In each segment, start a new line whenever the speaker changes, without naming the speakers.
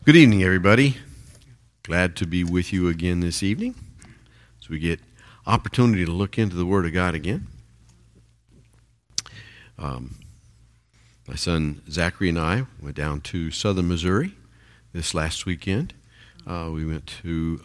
Good evening, everybody. Glad to be with you again this evening as we get opportunity to look into the Word of God again. My son Zachary and I went down to southern Missouri this last weekend. We went to,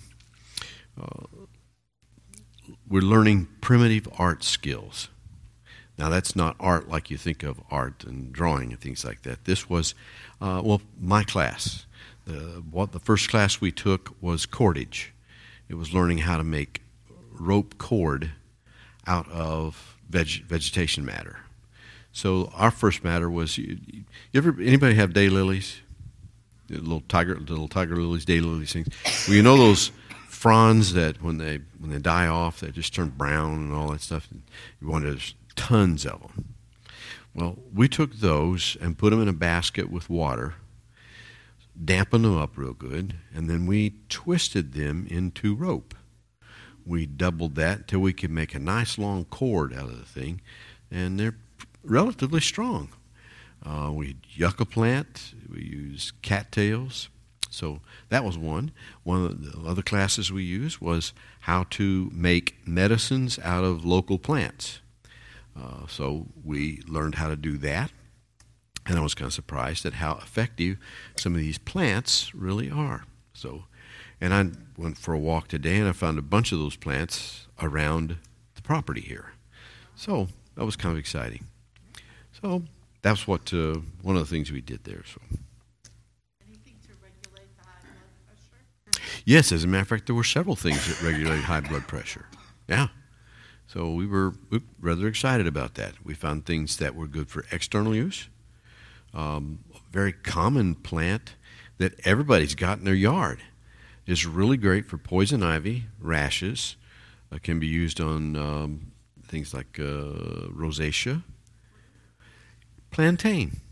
we're learning primitive art skills. Now, that's not art like you think of art and drawing and things like that. This was, my class. The first class we took was cordage. It was learning how to make rope cord out of vegetation matter. So our first matter was, anybody have daylilies? Little tiger lilies, daylilies things. Well, you know those fronds that when they die off, they just turn brown and all that stuff. You wanted tons of them. Well, we took those and put them in a basket with water, dampened them up real good, and then we twisted them into rope. We doubled that until we could make a nice long cord out of the thing, and they're relatively strong. We yucca plant, we use cattails. So that was one. One of the other classes we used was how to make medicines out of local plants. So we learned how to do that. And I was kind of surprised at how effective some of these plants really are. So, and I went for a walk today, and I found a bunch of those plants around the property here. So that was kind of exciting. So that's what one of the things we did there. So.
Anything to regulate the high blood pressure?
Yes, as a matter of fact, there were several things that regulate high blood pressure. Yeah. So we were rather excited about that. We found things that were good for external use. A very common plant that everybody's got in their yard is really great for poison ivy, rashes. Can be used on things like rosacea. Plantain.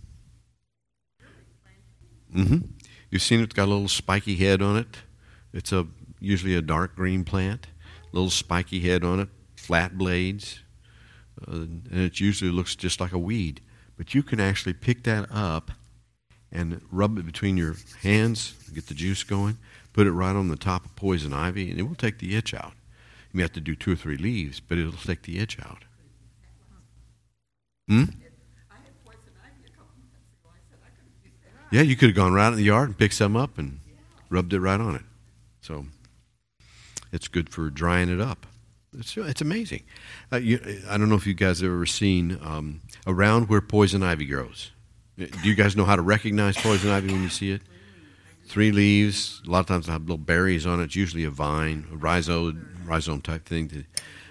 You've seen it's got a little spiky head on it. It's usually a dark green plant, little spiky head on it, flat blades, and it usually looks just like a weed. But you can actually pick that up and rub it between your hands, get the juice going, put it right on the top of poison ivy, and it will take the itch out. You may have to do 2 or 3 leaves, but it'll take the itch out.
I had poison ivy a couple months ago. I said I could use that.
Yeah, you could have gone right in the yard and picked some up and rubbed it right on it. So it's good for drying it up. It's amazing. I don't know if you guys have ever seen around where poison ivy grows. Do you guys know how to recognize poison ivy when you see it? 3 leaves. A lot of times they'll have little berries on it. It's usually a vine, a rhizome type thing.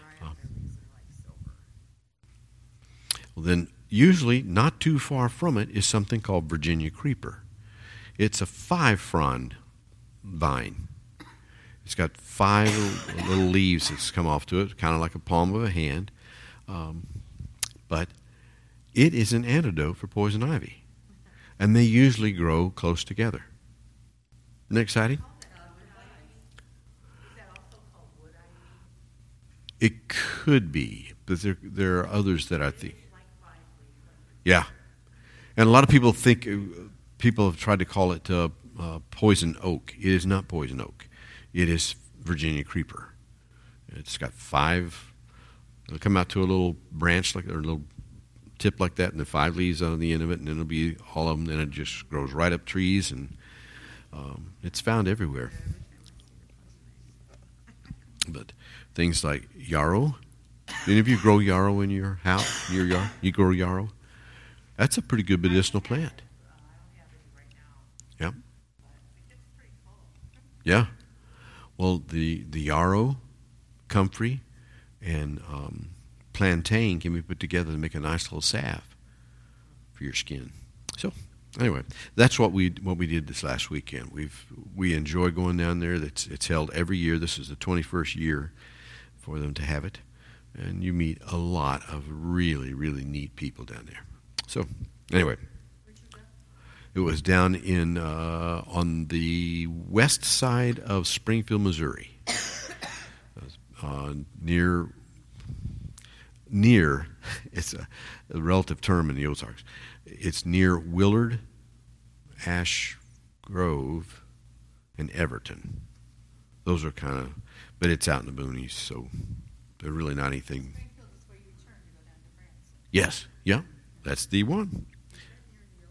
Well, then usually not too far from it is something called Virginia creeper. It's a 5-frond vine. It's got 5 little leaves that's come off to it, kind of like a palm of a hand. But it is an antidote for poison ivy. And they usually grow close together. Isn't that exciting? It could be, but there are others that I think. Yeah. And a lot of people have tried to call it poison oak. It is not poison oak. It is Virginia creeper. It's got 5. It'll come out to a little branch or a little tip like that, and the 5 leaves on the end of it, and then it'll be all of them. Then it just grows right up trees, and it's found everywhere. But things like yarrow. Any of you grow yarrow in your house, in your yard? You grow yarrow? That's a pretty good medicinal plant. Yeah. Yeah. Well, the yarrow, comfrey, and plantain can be put together to make a nice little salve for your skin. So, anyway, that's what we did this last weekend. We enjoy going down there. It's held every year. This is the 21st year for them to have it, and you meet a lot of really, really neat people down there. So, anyway. It was down in on the west side of Springfield, Missouri, near. It's a relative term in the Ozarks. It's near Willard, Ash Grove, and Everton. Those are kind of, but it's out in the boonies, so they're really not anything.
Springfield is where you turn to go down to Branson.
Yes, yeah, that's the one.
Is that near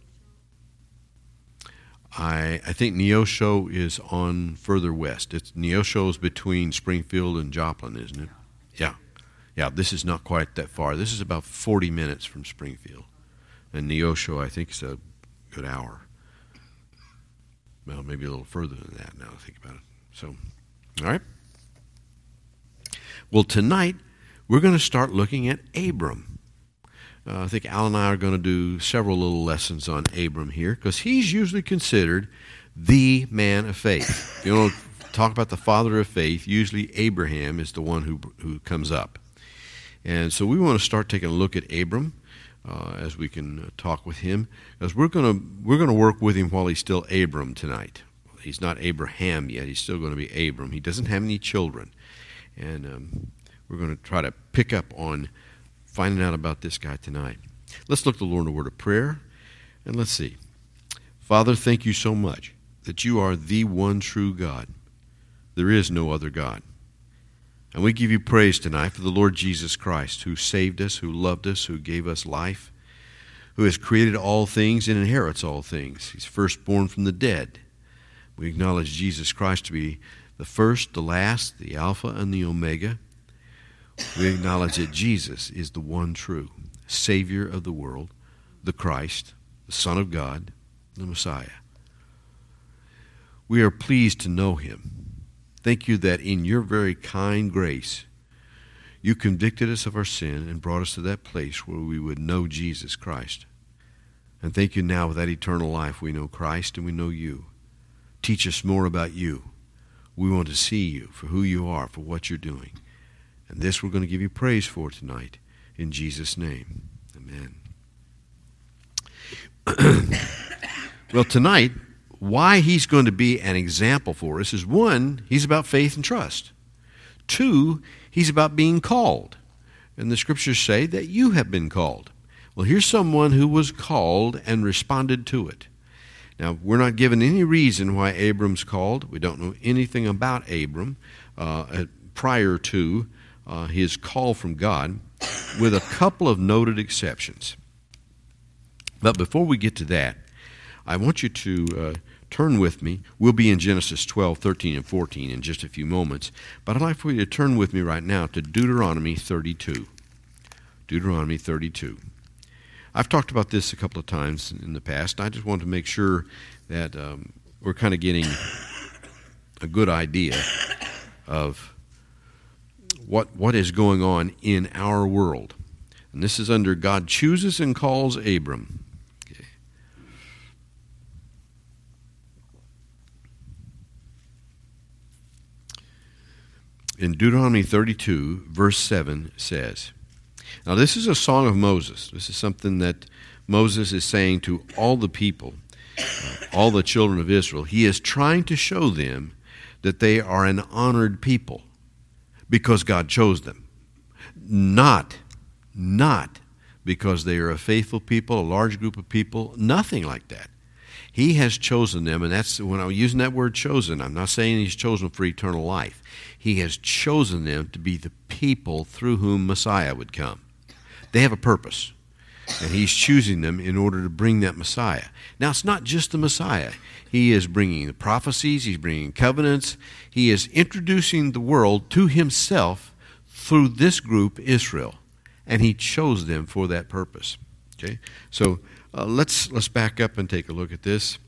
Neosho?
I think Neosho is on further west. Neosho is between Springfield and Joplin, isn't it? Yeah. Yeah, this is not quite that far. This is about 40 minutes from Springfield. And Neosho, I think, is a good hour. Well, maybe a little further than that now I think about it. So, all right. Well, tonight we're going to start looking at Abram. I think Al and I are going to do several little lessons on Abram here because he's usually considered the man of faith. You know, talk about the father of faith, usually Abraham is the one who comes up. And so we want to start taking a look at Abram as we can talk with him, because we're going to work with him while he's still Abram tonight. He's not Abraham yet; he's still going to be Abram. He doesn't have any children, and we're going to try to pick up on finding out about this guy tonight. Let's look to the Lord in a word of prayer, and let's see. Father, thank you so much that you are the one true God. There is no other God. And we give you praise tonight for the Lord Jesus Christ, who saved us, who loved us, who gave us life, who has created all things and inherits all things. He's firstborn from the dead. We acknowledge Jesus Christ to be the first, the last, the Alpha and the Omega. We acknowledge that Jesus is the one true Savior of the world, the Christ, the Son of God, the Messiah. We are pleased to know him. Thank you that in your very kind grace, you convicted us of our sin and brought us to that place where we would know Jesus Christ. And thank you now with that eternal life we know Christ and we know you. Teach us more about you. We want to see you for who you are, for what you're doing. And this we're going to give you praise for tonight. In Jesus' name, amen. Well, tonight, why he's going to be an example for us is, one, he's about faith and trust. Two, he's about being called. And the scriptures say that you have been called. Well, here's someone who was called and responded to it. Now, we're not given any reason why Abram's called. We don't know anything about Abram prior to his call from God, with a couple of noted exceptions. But before we get to that, I want you to turn with me. We'll be in Genesis 12, 13, and 14 in just a few moments. But I'd like for you to turn with me right now to Deuteronomy 32. Deuteronomy 32. I've talked about this a couple of times in the past. I just want to make sure that we're kind of getting a good idea of what is going on in our world. And this is under God chooses and calls Abram. Okay. In Deuteronomy 32, verse 7 says, now this is a song of Moses. This is something that Moses is saying to all the people, all the children of Israel. He is trying to show them that they are an honored people because God chose them. Not because they are a faithful people, a large group of people, nothing like that. He has chosen them, and that's when I'm using that word chosen, I'm not saying he's chosen for eternal life. He has chosen them to be the people through whom Messiah would come. They have a purpose, and he's choosing them in order to bring that Messiah. Now, it's not just the Messiah. He is bringing the prophecies, he's bringing covenants, he is introducing the world to himself through this group, Israel, and he chose them for that purpose. Okay, so let's back up and take a look at this.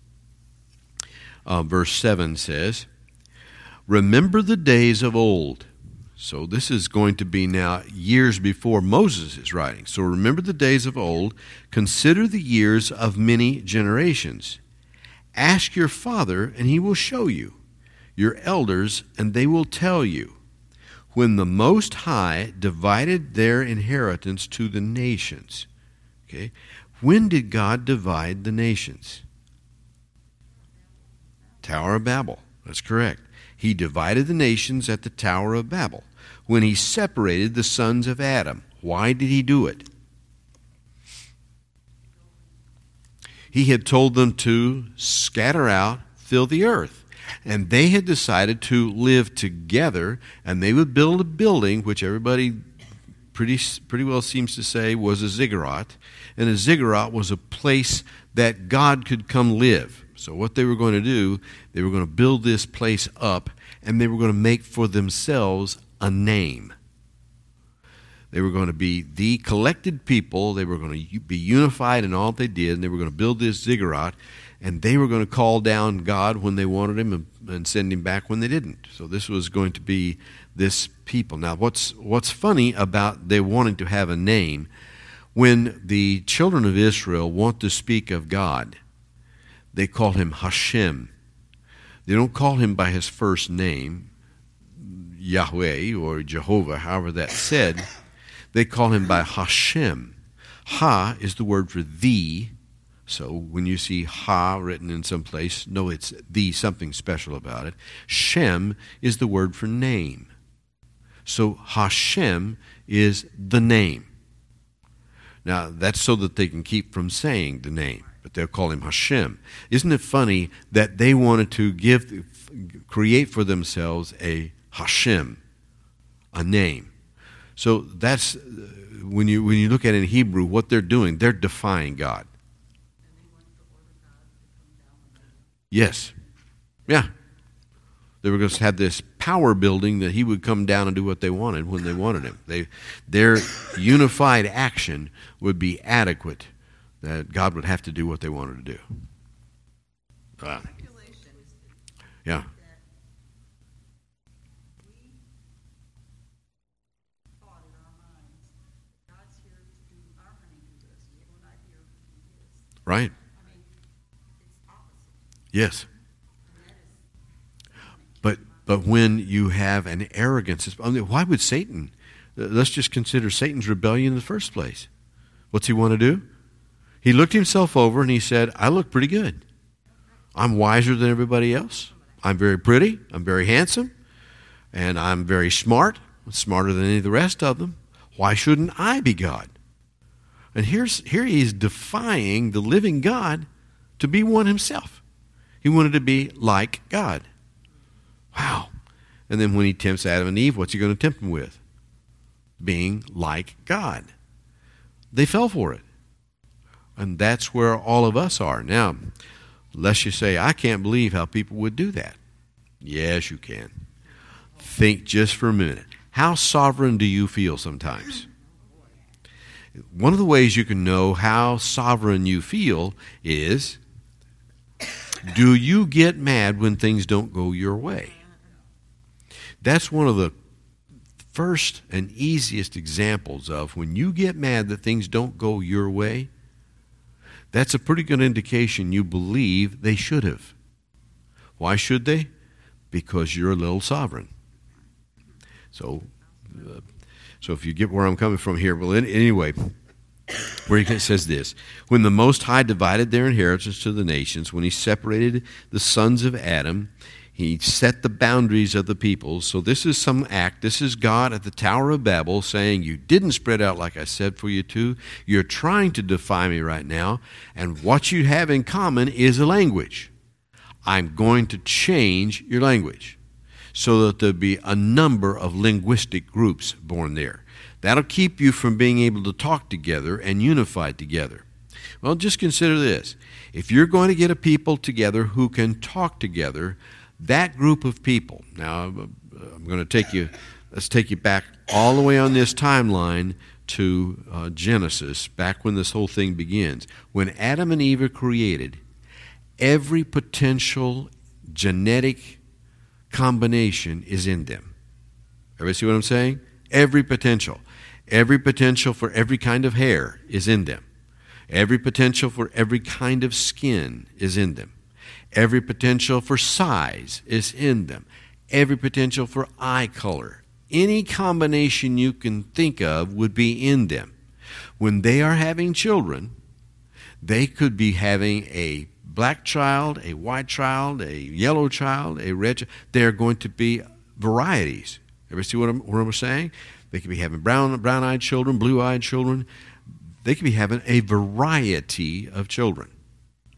Verse 7 says, remember the days of old. So this is going to be now years before Moses is writing. So remember the days of old. Consider the years of many generations. Ask your father, and he will show you. Your elders, and they will tell you. When the Most High divided their inheritance to the nations. Okay, when did God divide the nations? Tower of Babel. That's correct. He divided the nations at the Tower of Babel when he separated the sons of Adam. Why did he do it? He had told them to scatter out, fill the earth. And they had decided to live together, and they would build a building, which everybody pretty well seems to say was a ziggurat. And a ziggurat was a place that God could come live. So what they were going to do, they were going to build this place up, and they were going to make for themselves a name. They were going to be the collected people. They were going to be unified in all they did, and they were going to build this ziggurat, and they were going to call down God when they wanted him and send him back when they didn't. So this was going to be this people. Now, what's funny about they wanting to have a name, when the children of Israel want to speak of God, they call him Hashem. They don't call him by his first name, Yahweh or Jehovah, however that's said. They call him by Hashem. Ha is the word for thee. So when you see Ha written in some place, know it's the, something special about it. Shem is the word for name. So Hashem is the name. Now that's so that they can keep from saying the name, but they'll call him Hashem. Isn't it funny that they wanted to create for themselves a Hashem, a name? So that's when you look at it in Hebrew, what they're doing, they're defying God. Yes. Yeah. They were going to have this power building that he would come down and do what they wanted when they wanted him. Their unified action would be adequate, that God would have to do what they wanted to do. Yeah. Right. Yes. But when you have an arrogance, why would Satan? Let's just consider Satan's rebellion in the first place. What's he want to do? He looked himself over and he said, I look pretty good. I'm wiser than everybody else. I'm very pretty. I'm very handsome. And I'm very smart. I'm smarter than any of the rest of them. Why shouldn't I be God? And here he's defying the living God to be one himself. He wanted to be like God. Wow. And then when he tempts Adam and Eve, what's he going to tempt them with? Being like God. They fell for it. And that's where all of us are. Now, lest you say, I can't believe how people would do that. Yes, you can. Think just for a minute. How sovereign do you feel sometimes? One of the ways you can know how sovereign you feel is, do you get mad when things don't go your way? That's one of the first and easiest examples of when you get mad that things don't go your way. That's a pretty good indication you believe they should have. Why should they? Because you're a little sovereign. So if you get where I'm coming from here, well, anyway, where it says this, when the Most High divided their inheritance to the nations, when he separated the sons of Adam, he set the boundaries of the peoples. So this is some act. This is God at the Tower of Babel saying, you didn't spread out like I said for you to. You're trying to defy me right now. And what you have in common is a language. I'm going to change your language so that there'll be a number of linguistic groups born there. That'll keep you from being able to talk together and unify together. Well, just consider this. If you're going to get a people together who can talk together, that group of people, now I'm going to let's take you back all the way on this timeline to Genesis, back when this whole thing begins. When Adam and Eve are created, every potential genetic combination is in them. Everybody see what I'm saying? Every potential. Every potential for every kind of hair is in them. Every potential for every kind of skin is in them. Every potential for size is in them. Every potential for eye color. Any combination you can think of would be in them. When they are having children, they could be having a black child, a white child, a yellow child, a red child. They're going to be varieties. Ever see what I'm saying? They could be having brown-eyed children, blue-eyed children. They could be having a variety of children.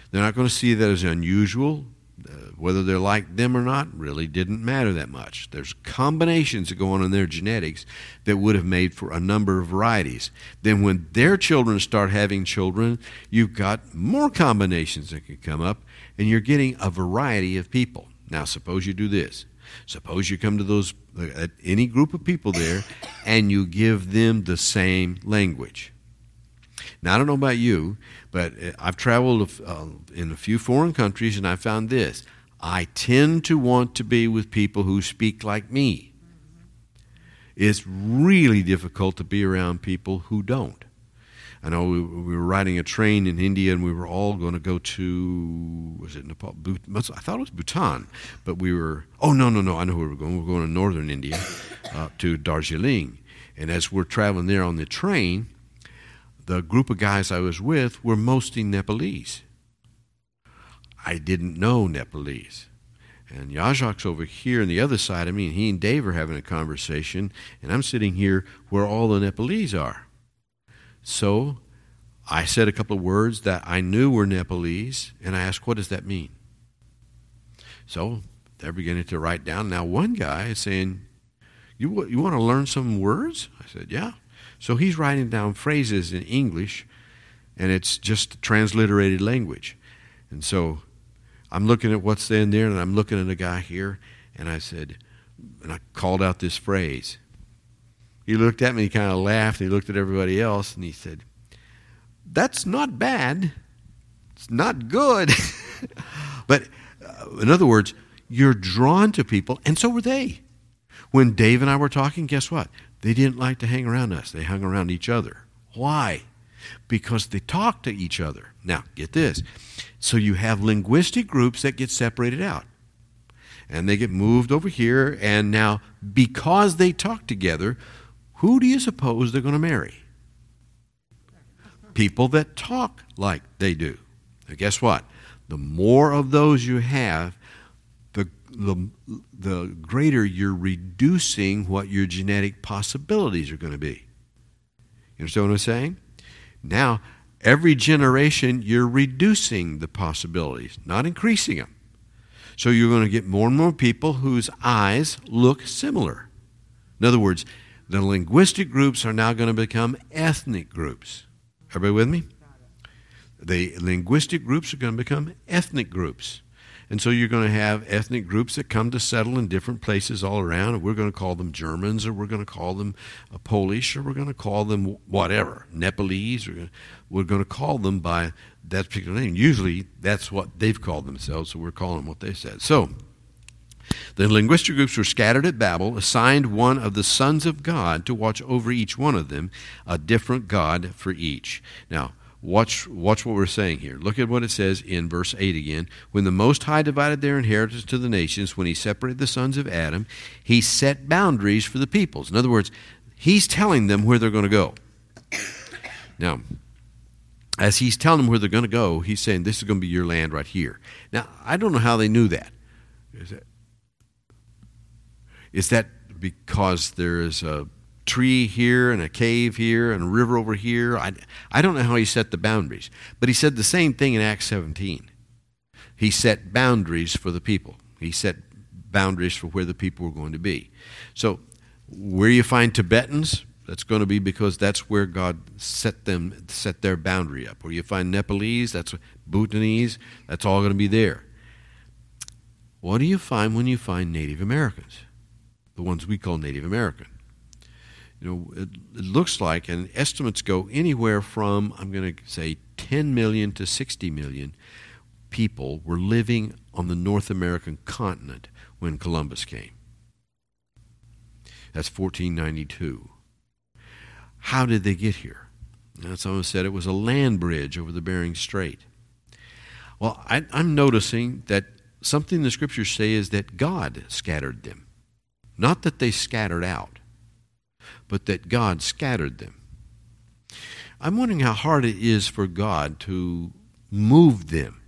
They're not going to see that as unusual. Whether they're like them or not really didn't matter that much. There's combinations that go on in their genetics that would have made for a number of varieties. Then when their children start having children, you've got more combinations that can come up, and you're getting a variety of people. Now, suppose you do this. Suppose you come to any group of people there, and you give them the same language. Now, I don't know about you, but I've traveled in a few foreign countries, and I found this. I tend to want to be with people who speak like me. It's really difficult to be around people who don't. I know we were riding a train in India, and we were all going to go to, was it Nepal? I thought it was Bhutan, but we were, I know where we were going. We were going to northern India, to Darjeeling. And as we're traveling there on the train, the group of guys I was with were mostly Nepalese. I didn't know Nepalese. And Yajak's over here on the other side of me, and he and Dave are having a conversation, and I'm sitting here where all the Nepalese are. So I said a couple of words that I knew were Nepalese, and I asked, what does that mean? So they're beginning to write down. Now one guy is saying, you want to learn some words? I said, yeah. So he's writing down phrases in English, and it's just transliterated language. And so I'm looking at what's in there, and I'm looking at a guy here, and I said, and I called out this phrase. He looked at me, he kind of laughed, and he looked at everybody else, and he said, that's not bad. It's not good. But in other words, you're drawn to people, and so were they. When Dave and I were talking, guess what? They didn't like to hang around us. They hung around each other. Why? Because they talked to each other. Now, get this. So you have linguistic groups that get separated out. And they get moved over here. And now, because they talk together, who do you suppose they're going to marry? People that talk like they do. Now, guess what? The more of those you have, the greater you're reducing what your genetic possibilities are going to be. You understand what I'm saying? Now, every generation, you're reducing the possibilities, not increasing them. So you're going to get more and more people whose eyes look similar. In other words, the linguistic groups are now going to become ethnic groups. Everybody with me? The linguistic groups are going to become ethnic groups. And so you're going to have ethnic groups that come to settle in different places all around, and we're going to call them Germans, or we're going to call them Polish, or we're going to call them whatever, Nepalese. We're going to call them by that particular name. Usually that's what they've called themselves, so we're calling them what they said. So the linguistic groups were scattered at Babel, assigned one of the sons of God to watch over each one of them, a different God for each. Now, Watch what we're saying here. Look at what it says in verse 8 again. When the Most High divided their inheritance to the nations, when he separated the sons of Adam, he set boundaries for the peoples. In other words, he's telling them where they're going to go. Now, as he's telling them where they're going to go, he's saying, this is going to be your land right here. Now, I don't know how they knew that. Is that because there is a tree here and a cave here and a river over here? I don't know how he set the boundaries. But he said the same thing in Acts 17. He set boundaries for the people. He set boundaries for where the people were going to be. So where you find Tibetans, that's going to be because that's where God set their boundary up. Where you find Nepalese, that's Bhutanese, that's all going to be there. What do you find when you find Native Americans? The ones we call Native American. You know, it looks like, and estimates go anywhere from, I'm going to say, 10 million to 60 million people were living on the North American continent when Columbus came. That's 1492. How did they get here? Now, someone said it was a land bridge over the Bering Strait. Well, I'm noticing that something the Scriptures say is that God scattered them. Not that they scattered out, but that God scattered them. I'm wondering how hard it is for God to move them.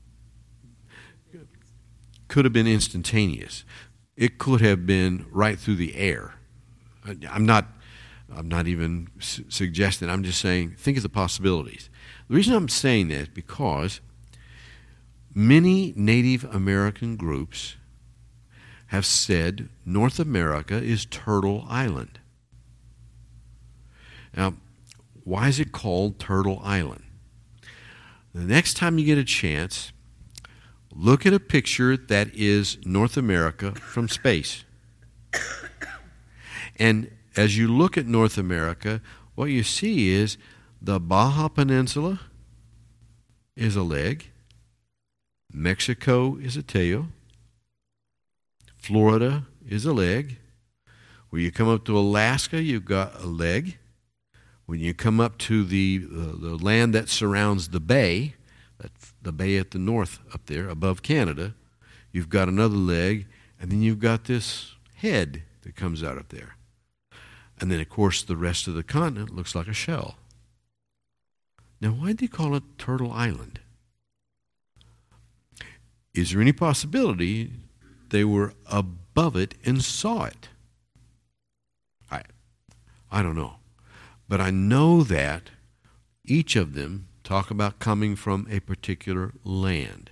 Could have been instantaneous. It could have been right through the air. I'm not even suggesting. I'm just saying, think of the possibilities. The reason I'm saying that is because many Native American groups have said North America is Turtle Island. Now, why is it called Turtle Island? The next time you get a chance, look at a picture that is North America from space. And as you look at North America, what you see is the Baja Peninsula is a leg, Mexico is a tail, Florida is a leg. When you come up to Alaska, you've got a leg. When you come up to the land that surrounds the bay, the bay at the north up there above Canada, you've got another leg, and then you've got this head that comes out of there. And then, of course, the rest of the continent looks like a shell. Now, why did they call it Turtle Island? Is there any possibility they were above it and saw it? I don't know. But I know that each of them talk about coming from a particular land.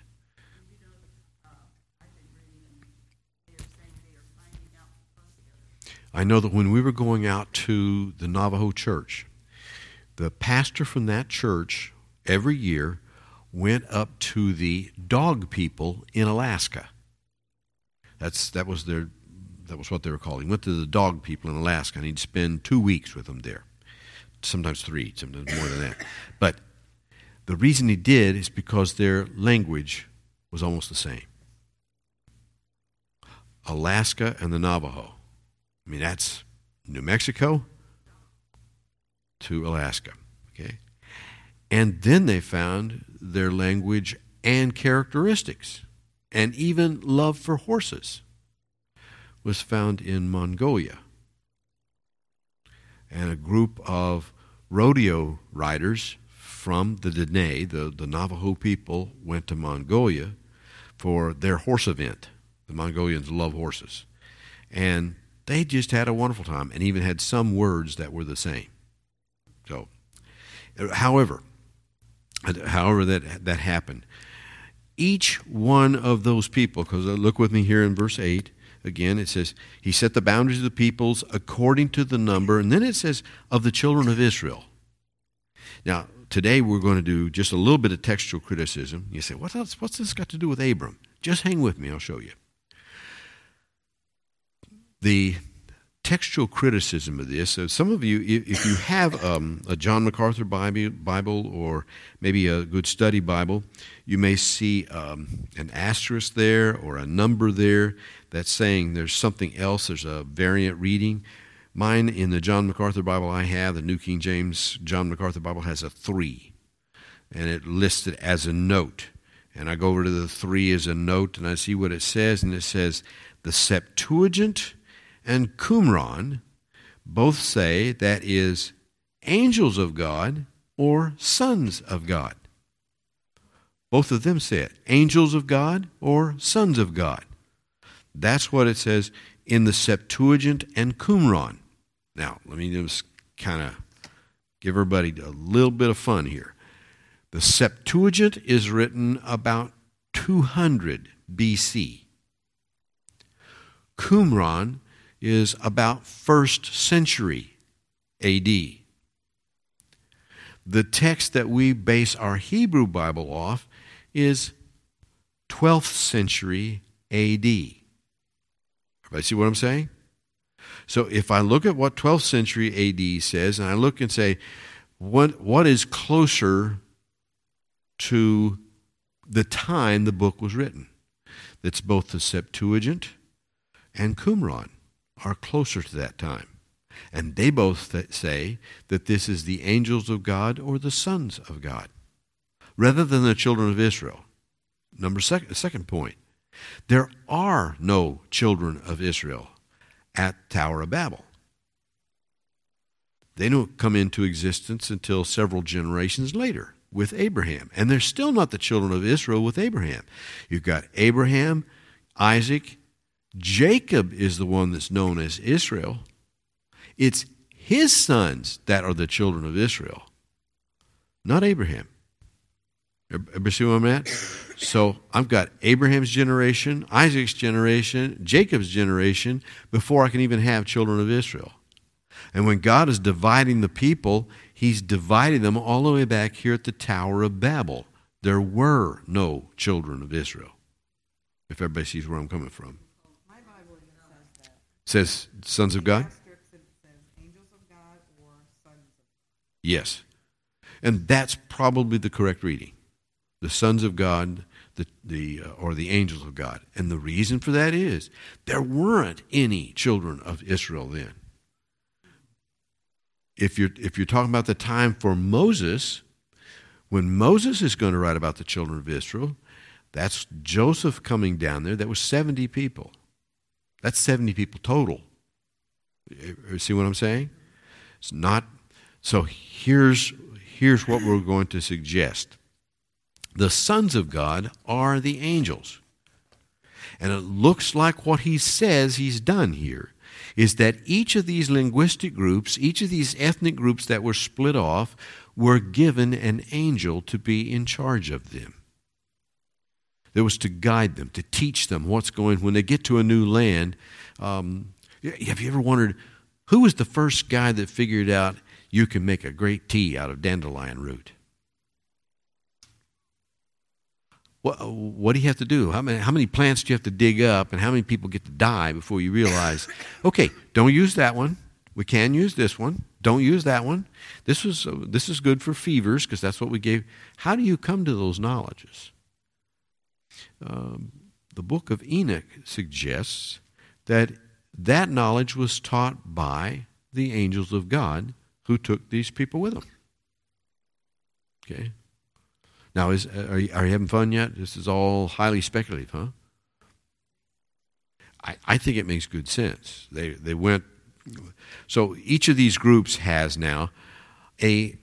I know that when we were going out to the Navajo church, the pastor from that church every year went up to the dog people in Alaska. That was what they were called. He went to the dog people in Alaska, and he'd spend 2 weeks with them there. Sometimes 3, sometimes more than that. But the reason he did is because their language was almost the same. Alaska and the Navajo. I mean, that's New Mexico to Alaska. Okay? And then they found their language and characteristics, and even love for horses was found in Mongolia. And a group of rodeo riders from the Dene, the Navajo people, went to Mongolia for their horse event. The Mongolians love horses. And they just had a wonderful time and even had some words that were the same. So, however that happened, each one of those people, because look with me here in verse 8, again, it says, he set the boundaries of the peoples according to the number, and then it says, of the children of Israel. Now, today we're going to do just a little bit of textual criticism. You say, what's this got to do with Abram? Just hang with me, I'll show you. The textual criticism of this, so some of you, if you have a John MacArthur Bible or maybe a good study Bible, you may see an asterisk there or a number there that's saying there's something else, there's a variant reading. Mine, in the John MacArthur Bible I have, the New King James John MacArthur Bible, has a 3, and it lists it as a note. And I go over to the 3 as a note, and I see what it says, and it says, the Septuagint and Qumran both say that is angels of God or sons of God. Both of them say it, angels of God or sons of God. That's what it says in the Septuagint and Qumran. Now, let me just kind of give everybody a little bit of fun here. The Septuagint is written about 200 BC. Qumran is about 1st century AD. The text that we base our Hebrew Bible off is 12th century AD. Everybody see what I'm saying? So if I look at what 12th century AD says, and I look and say, what is closer to the time the book was written? That's both the Septuagint and Qumran are closer to that time. And they both say that this is the angels of God or the sons of God, rather than the children of Israel. Second point, there are no children of Israel at Tower of Babel. They don't come into existence until several generations later with Abraham. And they're still not the children of Israel with Abraham. You've got Abraham, Isaac, Jacob is the one that's known as Israel. It's his sons that are the children of Israel, not Abraham. Everybody see where I'm at? So I've got Abraham's generation, Isaac's generation, Jacob's generation, before I can even have children of Israel. And when God is dividing the people, he's dividing them all the way back here at the Tower of Babel. There were no children of Israel, if everybody sees where I'm coming from.
My Bible says that.
Says sons of God?
It says angels of God or sons of God.
Yes. And that's probably the correct reading. The sons of God, or the angels of God. And the reason for that is there weren't any children of Israel then. If you're talking about the time for Moses, when Moses is going to write about the children of Israel, that's Joseph coming down there. That was 70 people. That's 70 people total. You see what I'm saying? It's not. So here's what we're going to suggest. The sons of God are the angels. And it looks like what he says he's done here is that each of these linguistic groups, each of these ethnic groups that were split off, were given an angel to be in charge of them. That was to guide them, to teach them what's going on. When they get to a new land, have you ever wondered, who was the first guy that figured out you can make a great tea out of dandelion root? What do you have to do? How many plants do you have to dig up, and how many people get to die before you realize, okay, don't use that one. We can use this one. Don't use that one. This is good for fevers because that's what we gave. How do you come to those knowledges? The book of Enoch suggests that knowledge was taught by the angels of God who took these people with them. Okay. Now, are you having fun yet? This is all highly speculative, huh? I think it makes good sense. They went. So each of these groups has now a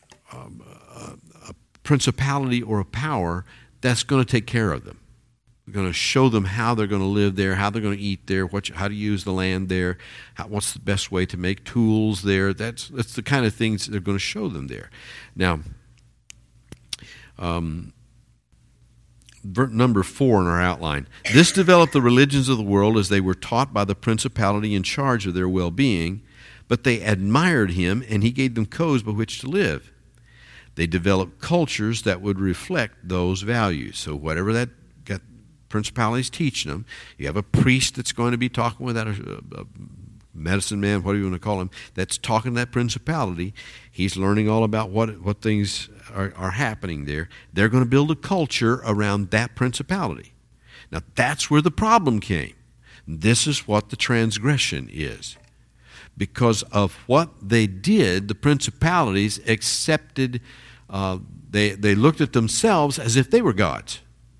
principality or a power that's going to take care of them. They're going to show them how they're going to live there, how they're going to eat there, how to use the land there, what's the best way to make tools there. That's the kind of things they're going to show them there. Now, number 4 in our outline. This developed the religions of the world as they were taught by the principality in charge of their well-being, but they admired him, and he gave them codes by which to live. They developed cultures that would reflect those values. So whatever that principalities teaching them, you have a priest that's going to be talking with that, a medicine man, whatever you want to call him, that's talking to that principality. He's learning all about what things are happening there. They're going to build a culture around that principality. Now, that's where the problem came. This is what the transgression is. Because of what they did, the principalities accepted, they looked at themselves as if they were gods,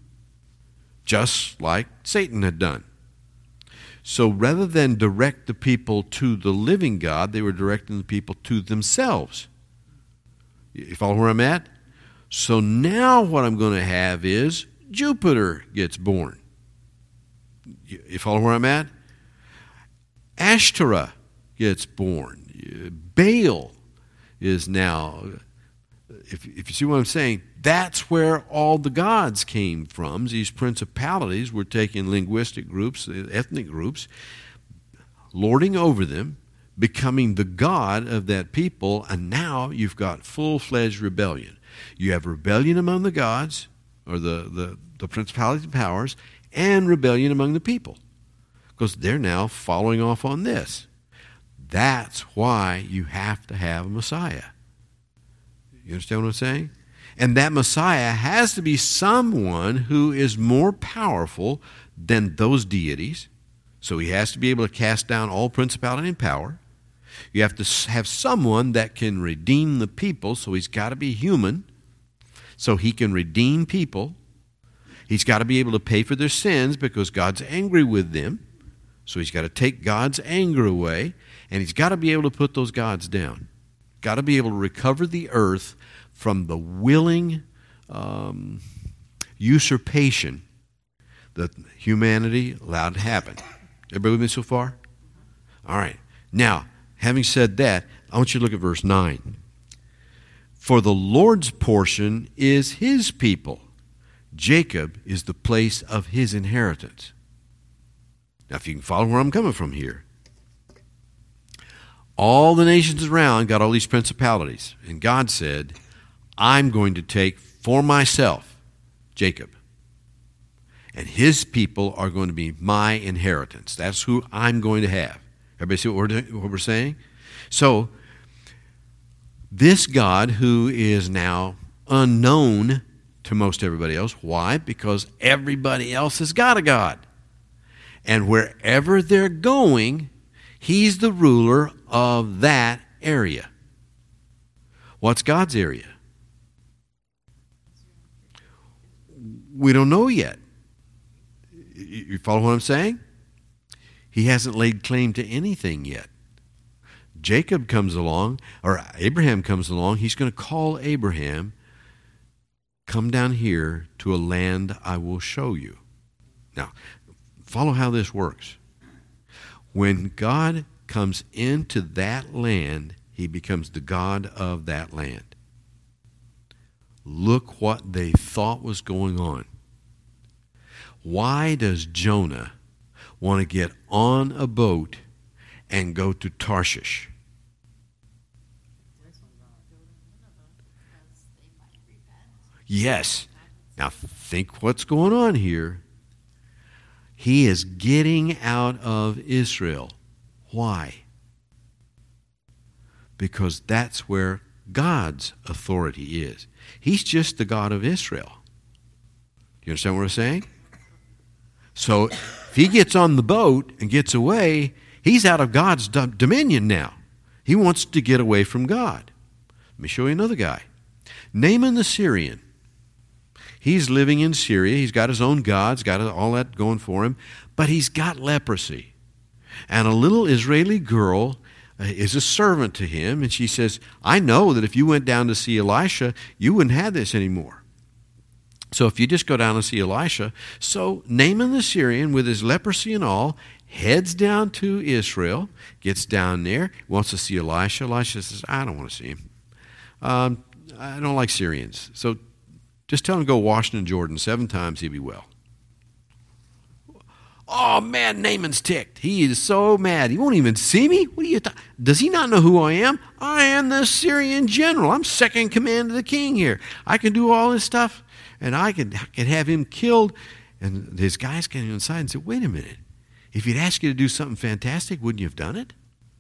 just like Satan had done. So rather than direct the people to the living God, they were directing the people to themselves. You follow where I'm at? So now what I'm going to have is Jupiter gets born. You follow where I'm at? Ashtoreth gets born. Baal is now, if you see what I'm saying, that's where all the gods came from. These principalities were taking linguistic groups, ethnic groups, lording over them, becoming the god of that people, and now you've got full-fledged rebellion. You have rebellion among the gods, or the principalities and powers, and rebellion among the people, because they're now following off on this. That's why you have to have a Messiah. You understand what I'm saying? And that Messiah has to be someone who is more powerful than those deities. So he has to be able to cast down all principality and power. You have to have someone that can redeem the people, so he's got to be human, so he can redeem people. He's got to be able to pay for their sins because God's angry with them, so he's got to take God's anger away, and he's got to be able to put those gods down. Got to be able to recover the earth from the willing usurpation that humanity allowed to happen. Everybody with me so far? All right. Now, having said that, I want you to look at verse 9. For the Lord's portion is his people. Jacob is the place of his inheritance. Now, if you can follow where I'm coming from here, all the nations around got all these principalities. And God said, I'm going to take for myself Jacob. And his people are going to be my inheritance. That's who I'm going to have. Everybody see what we're saying? So, this God who is now unknown to most everybody else. Why? Because everybody else has got a God. And wherever they're going, he's the ruler of that area. What's God's area? We don't know yet. You follow what I'm saying? He hasn't laid claim to anything yet. Jacob comes along, or Abraham comes along. He's going to call Abraham, come down here to a land I will show you. Now, follow how this works. When God comes into that land, he becomes the God of that land. Look what they thought was going on. Why does Jonah want to get on a boat and go to Tarshish? Yes. Now think what's going on here. He is getting out of Israel. Why? Because that's where God's authority is. He's just the God of Israel. You understand what I'm saying? So if he gets on the boat and gets away, he's out of God's dominion now. He wants to get away from God. Let me show you another guy. Naaman the Syrian. He's living in Syria. He's got his own gods, got all that going for him, but he's got leprosy. And a little Israeli girl is a servant to him, and she says, I know that if you went down to see Elisha, you wouldn't have this anymore. So if you just go down and see Elisha, so Naaman the Syrian, with his leprosy and all, heads down to Israel, gets down there, wants to see Elisha. Elisha says, I don't want to see him. I don't like Syrians. So just tell him to go Washington, Jordan 7 times, he'll be well. Oh, man, Naaman's ticked. He is so mad. He won't even see me? What are you Does he not know who I am? I am the Syrian general. I'm second in command of the king here. I can do all this stuff, and I can have him killed. And his guys came inside and said, wait a minute. If he'd asked you to do something fantastic, wouldn't you have done it?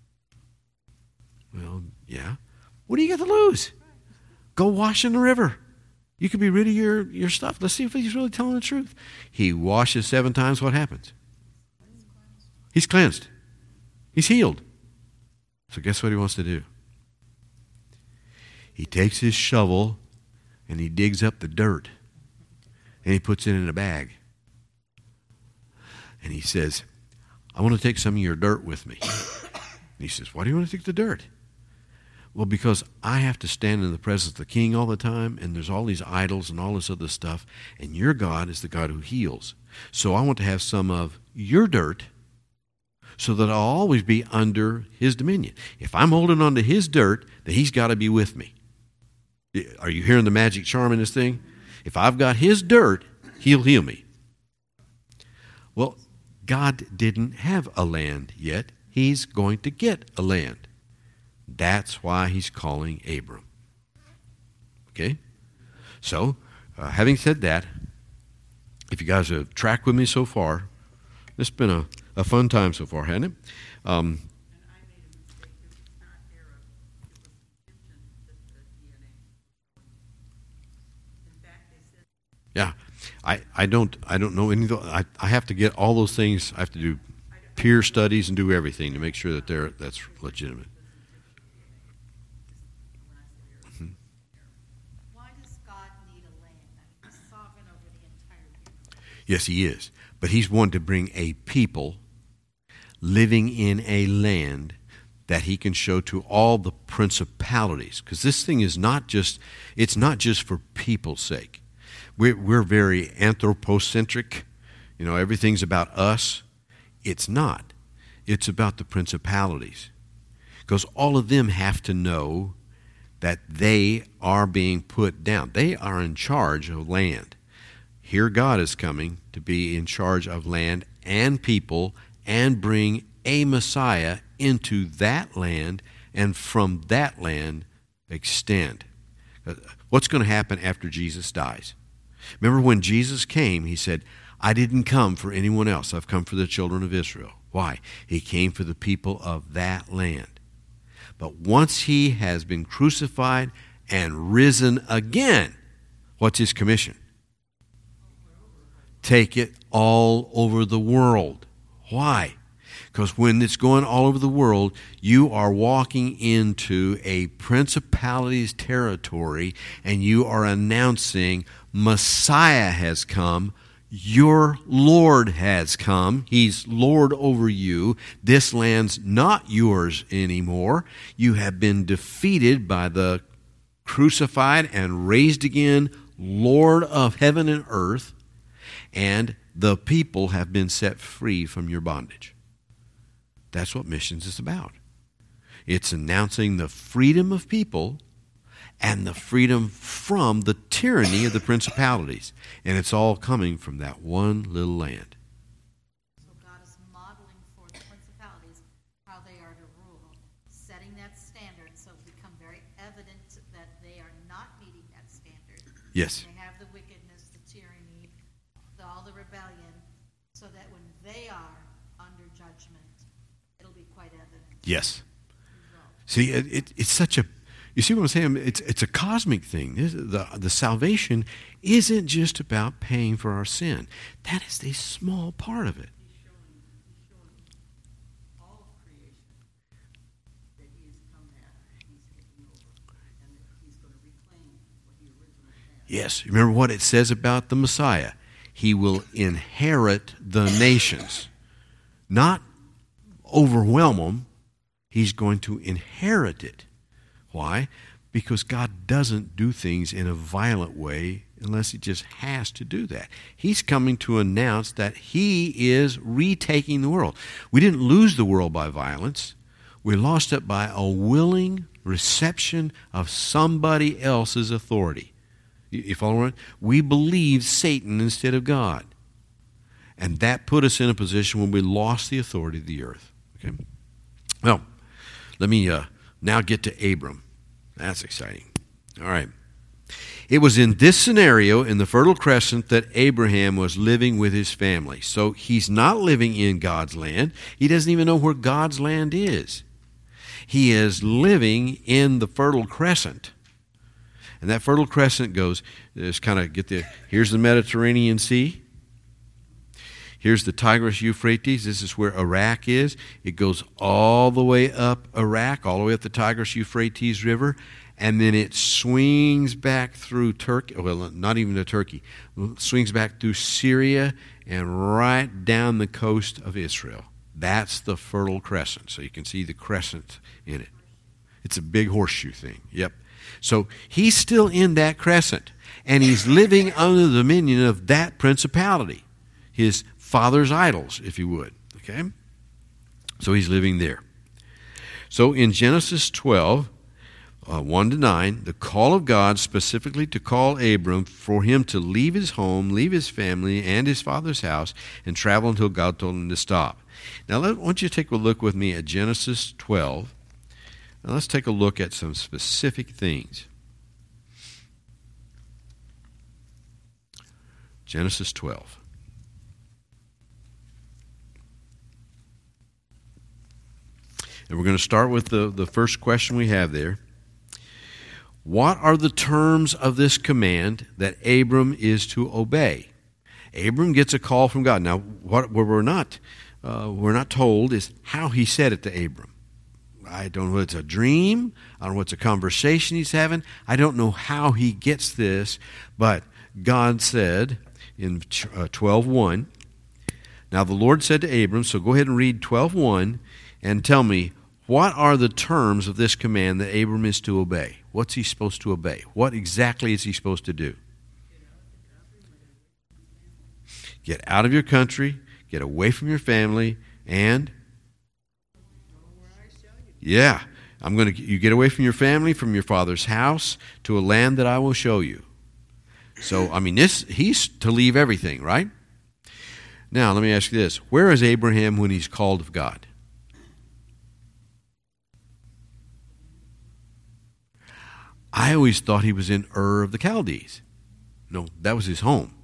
Well, yeah. What do you got to lose? Go wash in the river. You could be rid of your stuff. Let's see if he's really telling the truth. He washes 7 times. What happens? He's cleansed. He's healed. So guess what he wants to do? He takes his shovel and he digs up the dirt and he puts it in a bag. And he says, I want to take some of your dirt with me. And he says, why do you want to take the dirt? Well, because I have to stand in the presence of the king all the time, and there's all these idols and all this other stuff, and your God is the God who heals. So I want to have some of your dirt so that I'll always be under his dominion. If I'm holding on to his dirt, then he's got to be with me. Are you hearing the magic charm in this thing? If I've got his dirt, he'll heal me. Well, God didn't have a land yet. He's going to get a land. That's why he's calling Abram. Okay? So, having said that, if you guys have tracked with me so far, it's been a fun time so far, hasn't it?
And I made a mistake. It's not Arab. It was Egyptian that the DNA. In fact, they said.
Yeah. I don't know any. I have to get all those things. I have to do peer studies and do everything to make sure that that's legitimate.
Why does God need a land? I mean, he's sovereign over the entire universe.
Yes, he is. But he's wanting to bring a people living in a land that he can show to all the principalities. Because this thing is it's not just for people's sake. We're very anthropocentric. You know, everything's about us. It's not. It's about the principalities. Because all of them have to know that they are being put down. They are in charge of land. Here God is coming to be in charge of land and people and bring a Messiah into that land, and from that land extend. What's going to happen after Jesus dies? Remember when Jesus came, he said, I didn't come for anyone else. I've come for the children of Israel. Why? He came for the people of that land. But once he has been crucified and risen again, what's his commission? Take it all over the world. Why? Because when it's going all over the world, you are walking into a principality's territory and you are announcing Messiah has come. Your Lord has come. He's Lord over you. This land's not yours anymore. You have been defeated by the crucified and raised again Lord of heaven and earth, and the people have been set free from your bondage. That's what missions is about. It's announcing the freedom of people and the freedom from the tyranny of the principalities. And it's all coming from that one little land.
So God is modeling for the principalities how they are to rule, setting that standard so it will become very evident that they are not meeting that standard.
Yes.
They have the wickedness, the tyranny, all the rebellion, so that when they are under judgment, it'll be quite evident.
Yes. See, it's such a... You see what I'm saying? It's a cosmic thing. The salvation isn't just about paying for our sin. That is a small part of it.
He's showing all of creation that he has come back, he's taking over, and that he's going to reclaim what he originally had.
Yes. Remember what it says about the Messiah. He will inherit the nations. Not overwhelm them. He's going to inherit it. Why? Because God doesn't do things in a violent way unless he just has to do that. He's coming to announce that he is retaking the world. We didn't lose the world by violence. We lost it by a willing reception of somebody else's authority. You follow me? We believed Satan instead of God. And that put us in a position when we lost the authority of the earth. Okay? Well, let me now get to Abram. That's exciting. All right. It was in this scenario in the Fertile Crescent that Abraham was living with his family. So he's not living in God's land. He doesn't even know where God's land is. He is living in the Fertile Crescent. And that Fertile Crescent goes, just kind of here's the Mediterranean Sea. Here's the Tigris Euphrates. This is where Iraq is. It goes all the way up Iraq, all the way up the Tigris Euphrates River, and then it swings back through Turkey. Well, not even to Turkey. Swings back through Syria and right down the coast of Israel. That's the Fertile Crescent. So you can see the crescent in it. It's a big horseshoe thing. Yep. So he's still in that crescent, and he's living under the dominion of that principality. His father's idols, if you would. Okay? So he's living there. So in Genesis 12, 1-9, the call of God specifically to call Abram for him to leave his home, leave his family and his father's house, and travel until God told him to stop. Now, I want you to take a look with me at Genesis 12. Now, let's take a look at some specific things. Genesis 12. And we're going to start with the first question we have there. What are the terms of this command that Abram is to obey? Abram gets a call from God. Now, what we're not told is how he said it to Abram. I don't know if it's a dream. I don't know if it's a conversation he's having. I don't know how he gets this, but God said in 12:1, now the Lord said to Abram, so go ahead and read 12:1 and tell me, what are the terms of this command that Abram is to obey? What's he supposed to obey? What exactly is he supposed to do? Get out of your country, get away from your family, and yeah, you get away from your family, from your father's house, to a land that I will show you. So, I mean, he's to leave everything, right? Now, let me ask you this. Where is Abraham when he's called of God? I always thought he was in Ur of the Chaldees. No, that was his home.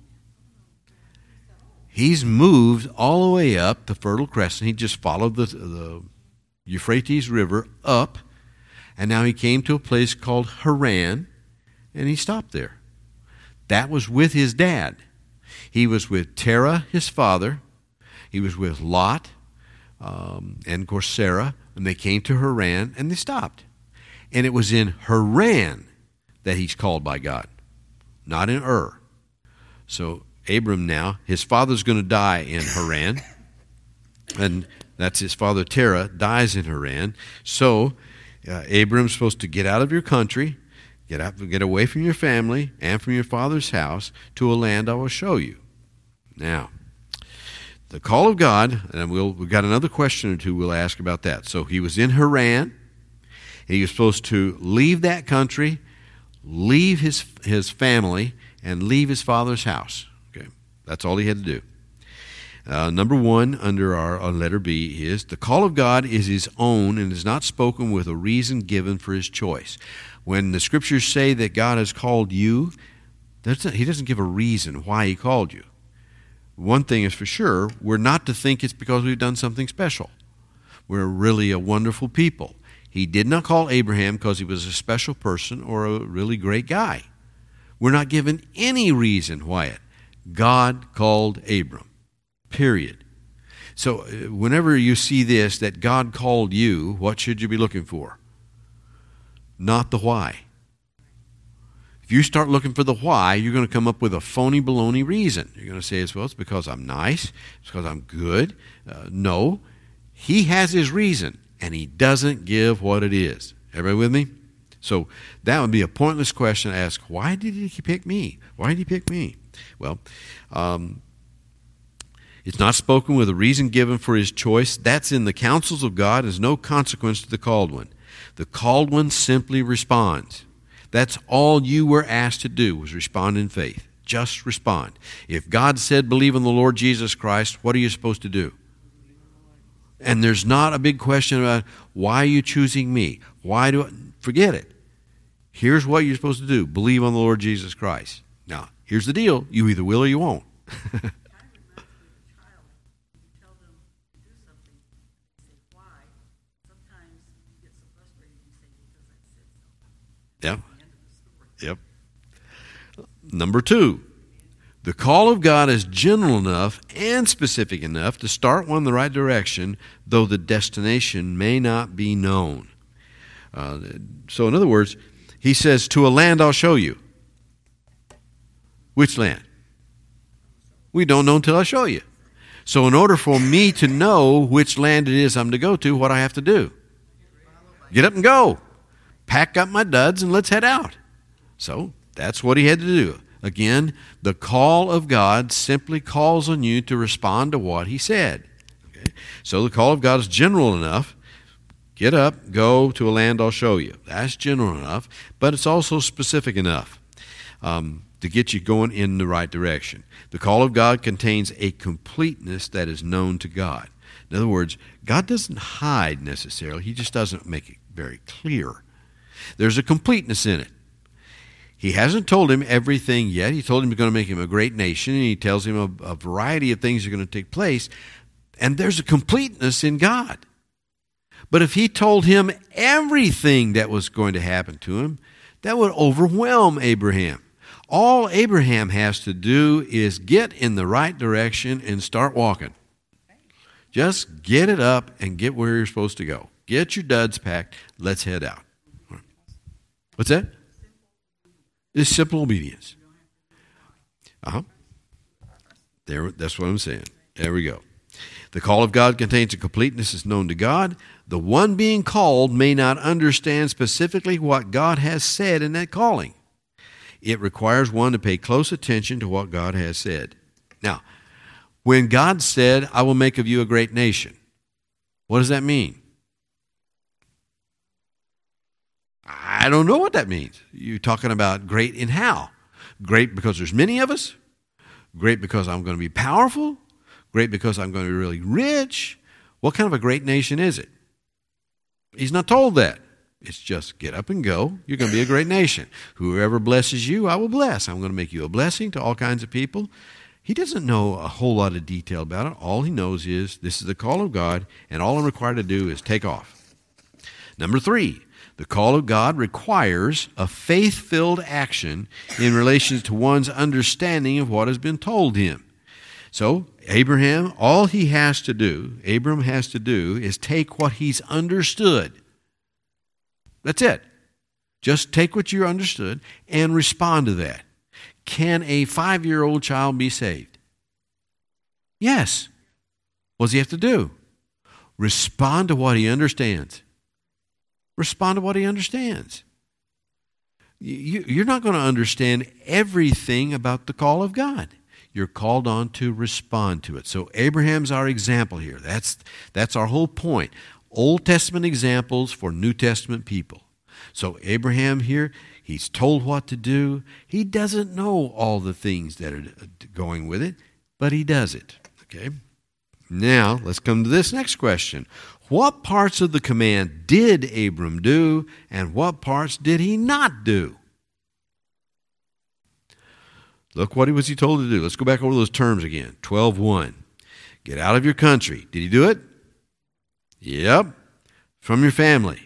He's moved all the way up the Fertile Crescent. He just followed the Euphrates River up, and now he came to a place called Haran, and he stopped there. That was with his dad. He was with Terah, his father. He was with Lot, and of course Sarah, and they came to Haran, and they stopped. And it was in Haran that he's called by God, not in Ur. So Abram now, his father's going to die in Haran, and that's his father Terah, dies in Haran. So Abram's supposed to get out of your country, get away from your family and from your father's house to a land I will show you. Now, the call of God, and we've got another question or two we'll ask about that. So he was in Haran. He was supposed to leave that country, leave his family, and leave his father's house. Okay, that's all he had to do. Number one, under our letter B, is the call of God is his own and is not spoken with a reason given for his choice. When the scriptures say that God has called you, he doesn't give a reason why he called you. One thing is for sure, we're not to think it's because we've done something special. We're really a wonderful people. He did not call Abraham because he was a special person or a really great guy. We're not given any reason why God called Abram, period. So whenever you see this, that God called you, what should you be looking for? Not the why. If you start looking for the why, you're going to come up with a phony baloney reason. You're going to say, well, it's because I'm nice. It's because I'm good. No. He has his reason, and he doesn't give what it is. Everybody with me? So that would be a pointless question to ask, why did he pick me? Why did he pick me? Well, it's not spoken with a reason given for his choice. That's in the counsels of God. There's no consequence to the called one. The called one simply responds. That's all you were asked to do, was respond in faith. Just respond. If God said, believe in the Lord Jesus Christ, what are you supposed to do? And there's not a big question about, why are you choosing me? Forget it. Here's what you're supposed to do. Believe on the Lord Jesus Christ. Now, here's the deal. You either will or you won't. Yep. Yep. Number two, the call of God is general enough and specific enough to start one in the right direction, though the destination may not be known. So in other words, he says, to a land I'll show you. Which land? We don't know until I show you. So in order for me to know which land it is I'm to go to, what do I have to do? Get up and go. Pack up my duds and let's head out. So that's what he had to do. Again, the call of God simply calls on you to respond to what he said. Okay? So the call of God is general enough. Get up, go to a land I'll show you. That's general enough, but it's also specific enough to get you going in the right direction. The call of God contains a completeness that is known to God. In other words, God doesn't hide necessarily. He just doesn't make it very clear. There's a completeness in it. He hasn't told him everything yet. He told him he's going to make him a great nation, and he tells him a variety of things are going to take place. And there's a completeness in God. But if he told him everything that was going to happen to him, that would overwhelm Abraham. All Abraham has to do is get in the right direction and start walking. Just get it up and get where you're supposed to go. Get your duds packed. Let's head out. What's that? It's simple obedience. That's what I'm saying. There we go. The call of God contains a completeness that's known to God. The one being called may not understand specifically what God has said in that calling. It requires one to pay close attention to what God has said. Now, when God said, I will make of you a great nation, what does that mean? I don't know what that means. You're talking about great in how? Great because there's many of us. Great because I'm going to be powerful. Great because I'm going to be really rich. What kind of a great nation is it? He's not told that. It's just get up and go. You're going to be a great nation. Whoever blesses you, I will bless. I'm going to make you a blessing to all kinds of people. He doesn't know a whole lot of detail about it. All he knows is this is the call of God, and all I'm required to do is take off. Number 3, the call of God requires a faith-filled action in relation to one's understanding of what has been told him. So, Abram has to do is take what he's understood. That's it. Just take what you understood and respond to that. Can a 5-year-old child be saved? Yes. What does he have to do? Respond to what he understands. Respond to what he understands. You're not going to understand everything about the call of God. You're called on to respond to it. So Abraham's our example here. That's our whole point. Old Testament examples for New Testament people. So Abraham here, he's told what to do. He doesn't know all the things that are going with it, but he does it. Okay? Now, let's come to this next question. What parts of the command did Abram do, and what parts did he not do? Look what was he told to do. Let's go back over those terms again. 12:1. Get out of your country. Did he do it? Yep. From your family.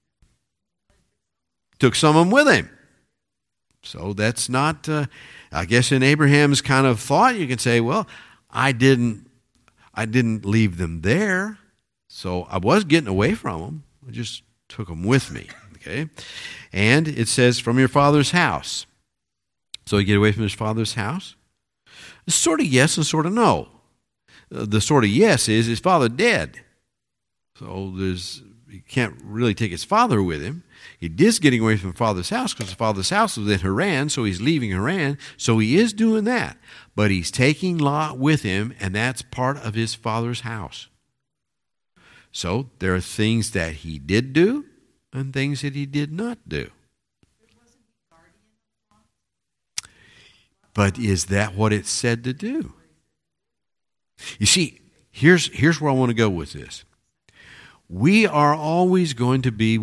Took someone with him. So that's not, I guess in Abraham's kind of thought, you can say, well, I didn't leave them there. So I was getting away from them. I just took them with me. Okay. And it says from your father's house. So he get away from his father's house? It's sort of yes and sort of no. The sort of yes is his father dead. So he can't really take his father with him. He is getting away from his father's house because his father's house was in Haran, so he's leaving Haran. So he is doing that. But he's taking Lot with him, and that's part of his father's house. So there are things that he did do and things that he did not do. But is that what it's said to do? You see, here's where I want to go with this. We are always going to be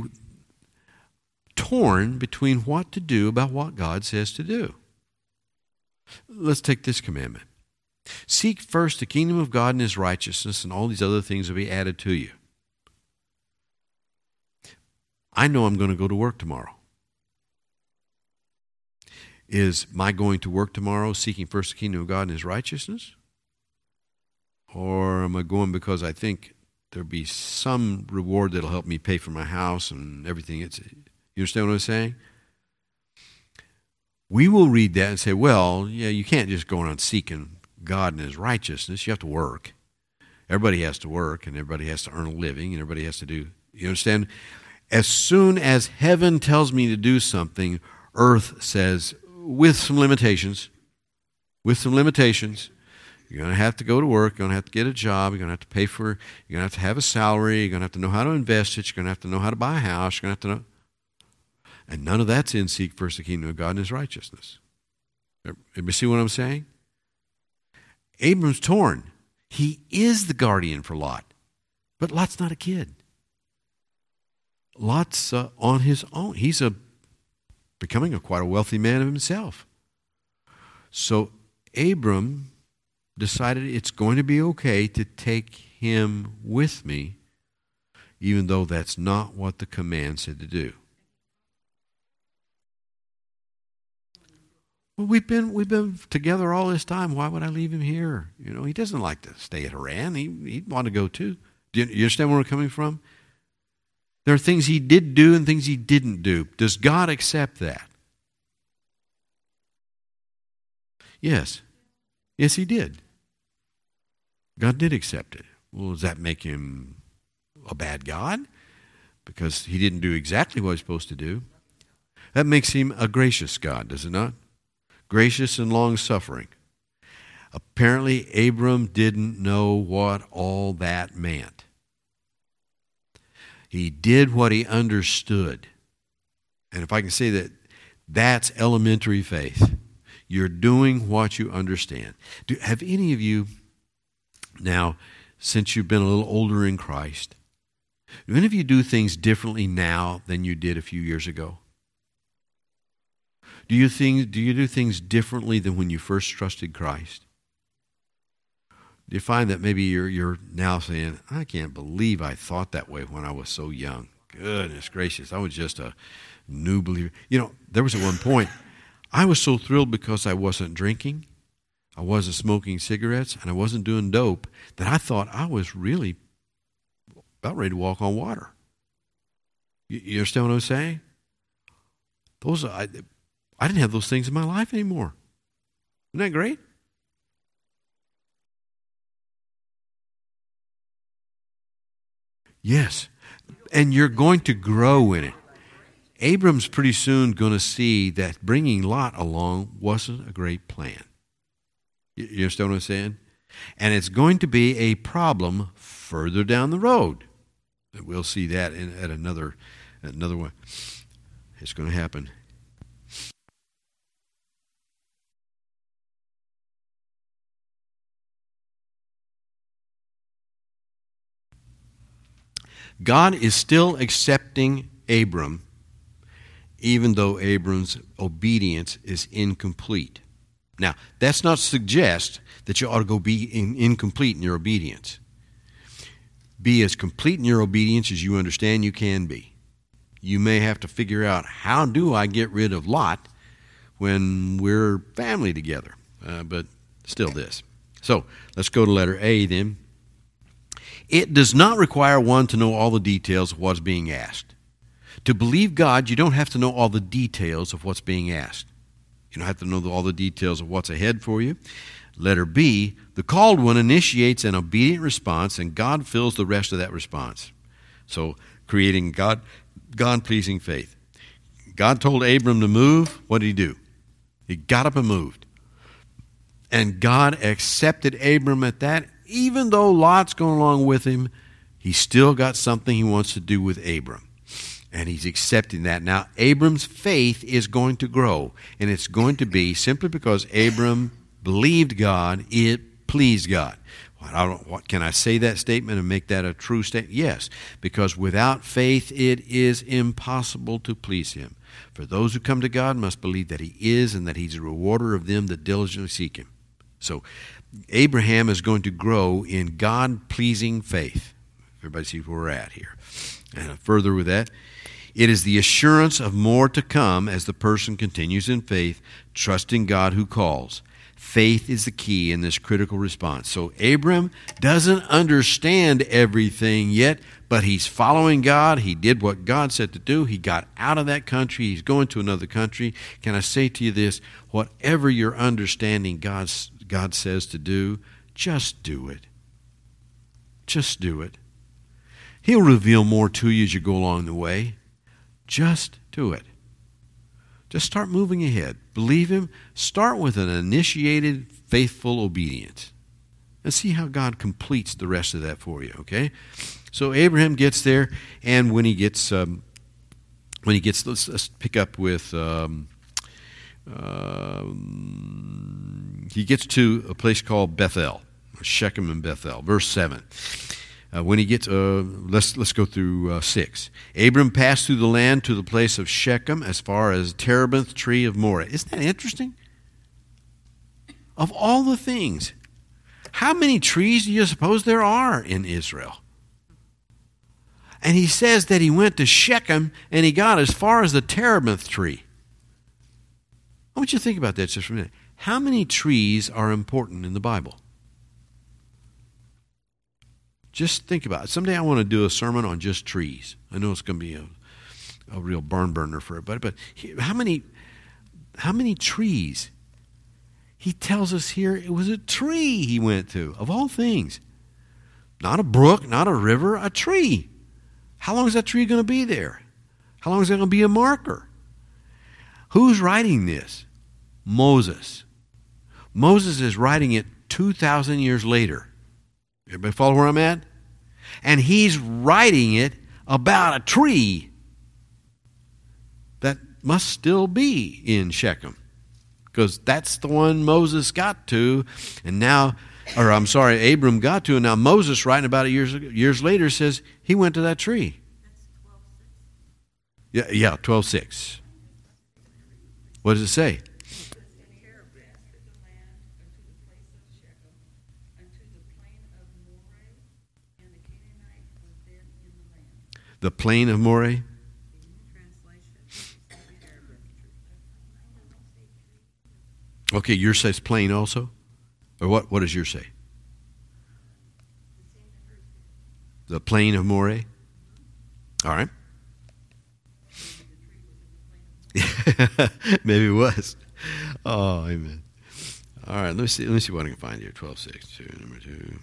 torn between what to do about what God says to do. Let's take this commandment. Seek first the kingdom of God and his righteousness, and all these other things will be added to you. I know I'm going to go to work tomorrow. Is my going to work tomorrow seeking first the kingdom of God and his righteousness? Or am I going because I think there'll be some reward that'll help me pay for my house and everything? You understand what I'm saying? We will read that and say, well, yeah, you can't just go around seeking God and his righteousness. You have to work. Everybody has to work, and everybody has to earn a living, and everybody has to do, you understand? As soon as heaven tells me to do something, earth says, with some limitations, you're going to have to go to work, you're going to have to get a job, you're going to have to pay for, you're going to have a salary, you're going to have to know how to invest it, you're going to have to know how to buy a house, you're going to have to know. And none of that's in seek first the kingdom of God and his righteousness. You see what I'm saying? Abram's torn. He is the guardian for Lot. But Lot's not a kid. Lot's on his own. He's becoming quite a wealthy man of himself. So Abram decided it's going to be okay to take him with me, even though that's not what the command said to do. Well, we've been together all this time. Why would I leave him here? You know, he doesn't like to stay at Haran. He'd want to go too. Do you understand where we're coming from? There are things he did do and things he didn't do. Does God accept that? Yes. Yes, he did. God did accept it. Well, does that make him a bad God? Because he didn't do exactly what he's supposed to do. That makes him a gracious God, does it not? Gracious and long-suffering. Apparently, Abram didn't know what all that meant. He did what he understood. And if I can say that, that's elementary faith. You're doing what you understand. Have any of you now, since you've been a little older in Christ, do any of you do things differently now than you did a few years ago? Do you do things differently than when you first trusted Christ? Do you find that maybe you're now saying, I can't believe I thought that way when I was so young. Goodness gracious, I was just a new believer. There was at one point, I was so thrilled because I wasn't drinking, I wasn't smoking cigarettes, and I wasn't doing dope, that I thought I was really about ready to walk on water. You understand what I'm saying? I didn't have those things in my life anymore. Isn't that great? Yes. And you're going to grow in it. Abram's pretty soon going to see that bringing Lot along wasn't a great plan. You understand what I'm saying? And it's going to be a problem further down the road. We'll see that at another one. It's going to happen. God is still accepting Abram, even though Abram's obedience is incomplete. Now, that's not to suggest that you ought to go be incomplete in your obedience. Be as complete in your obedience as you understand you can be. You may have to figure out, how do I get rid of Lot when we're family together? But still this. So, let's go to letter A then. It does not require one to know all the details of what's being asked. To believe God, you don't have to know all the details of what's being asked. You don't have to know all the details of what's ahead for you. Letter B, the called one initiates an obedient response, and God fills the rest of that response. So, creating God-pleasing faith. God told Abram to move. What did he do? He got up and moved. And God accepted Abram at that. Even though Lot's going along with him, he's still got something he wants to do with Abram. And he's accepting that. Now, Abram's faith is going to grow. And it's going to be simply because Abram believed God, it pleased God. Can I say that statement and make that a true statement? Yes, because without faith it is impossible to please him. For those who come to God must believe that he is, and that he's a rewarder of them that diligently seek him. So Abraham is going to grow in God-pleasing faith. Everybody sees where we're at here. And further with that, it is the assurance of more to come as the person continues in faith, trusting God who calls. Faith is the key in this critical response. So Abram doesn't understand everything yet, but he's following God. He did what God said to do. He got out of that country. He's going to another country. Can I say to you this? Whatever you're understanding God says to do, just do it. Just do it. He'll reveal more to you as you go along the way. Just do it. Just start moving ahead. Believe him. Start with an initiated, faithful obedience. And see how God completes the rest of that for you, okay? So Abraham gets there, and when he gets, let's pick up with, he gets to a place called Bethel, Shechem and Bethel, verse 7. When he gets, let's go through 6. Abram passed through the land to the place of Shechem as far as Terebinth tree of Moreh. Isn't that interesting? Of all the things, how many trees do you suppose there are in Israel? And he says that he went to Shechem and he got as far as the Terebinth tree. I want you to think about that just for a minute. How many trees are important in the Bible? Just think about it. Someday I want to do a sermon on just trees. I know it's going to be a real barn burner for everybody, but how many trees? He tells us here it was a tree he went to, of all things. Not a brook, not a river, a tree. How long is that tree going to be there? How long is that going to be a marker? Who's writing this? Moses. Moses is writing it 2,000 years later. Everybody follow where I'm at? And he's writing it about a tree that must still be in Shechem. because that's the one Moses got to, and now, or I'm sorry, Abram got to, and now Moses, writing about it years later, says he went to that tree.
That's 12:6.
Yeah, 12:6. What does it say? The plain of Moreh. Okay, yours says plain also? Or what does yours say? The plain of Moreh? All right. Maybe it was. Oh, amen. All right, let me see what I can find here. 12:6, number 2.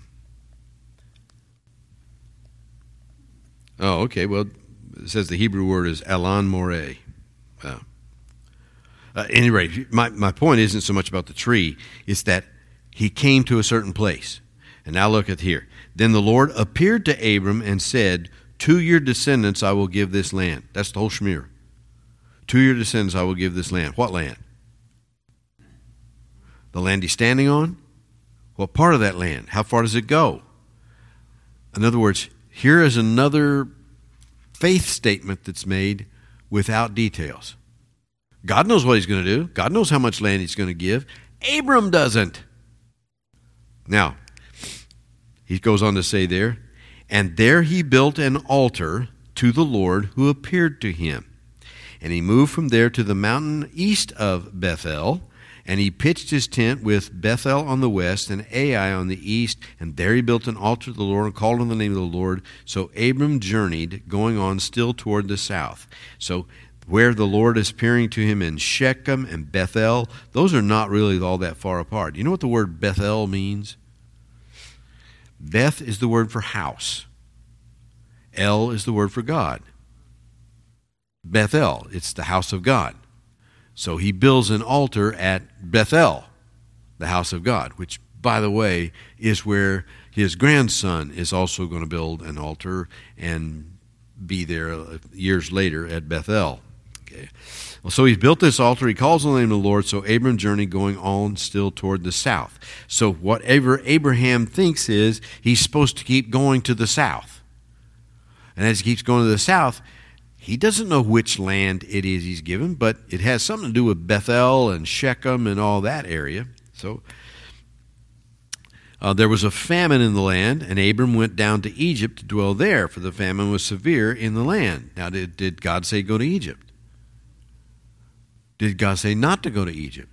Oh, okay. Well, it says the Hebrew word is Elon Moreh. At any rate, my point isn't so much about the tree. It's that he came to a certain place. And now look at here. Then the Lord appeared to Abram and said, to your descendants I will give this land. That's the whole shmir. To your descendants I will give this land. What land? The land he's standing on? What part of that land? How far does it go? In other words, here is another faith statement that's made without details. God knows what he's going to do. God knows how much land he's going to give. Abram doesn't. Now, he goes on to say there, and there he built an altar to the Lord who appeared to him. And he moved from there to the mountain east of Bethel, and he pitched his tent with Bethel on the west and Ai on the east, and there he built an altar to the Lord and called on the name of the Lord. So Abram journeyed, going on still toward the south. So where the Lord is appearing to him in Shechem and Bethel, those are not really all that far apart. You know what the word Bethel means? Beth is the word for house. El is the word for God. Bethel, it's the house of God. So he builds an altar at Bethel, the house of God, which, by the way, is where his grandson is also going to build an altar and be there years later at Bethel. Okay. Well, so he's built this altar. He calls on the name of the Lord. So Abram journeyed, going on still toward the south. So whatever Abraham thinks is he's supposed to keep going to the south. And as he keeps going to the south, he doesn't know which land it is he's given, but it has something to do with Bethel and Shechem and all that area. So there was a famine in the land, and Abram went down to Egypt to dwell there, for the famine was severe in the land. Now, did God say go to Egypt? Did God say not to go to Egypt?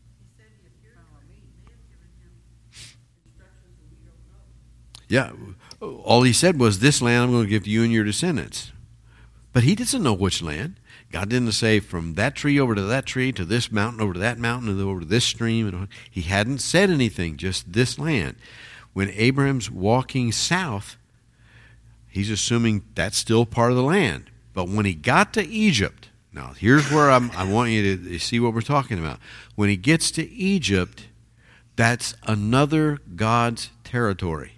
Yeah, all he said was, this land I'm going to give to you and your descendants. But he doesn't know which land. God didn't say from that tree over to that tree, to this mountain, over to that mountain, and over to this stream. He hadn't said anything, just this land. When Abraham's walking south, he's assuming that's still part of the land. But when he got to Egypt, now here's where I want you to see what we're talking about. When he gets to Egypt, that's another God's territory.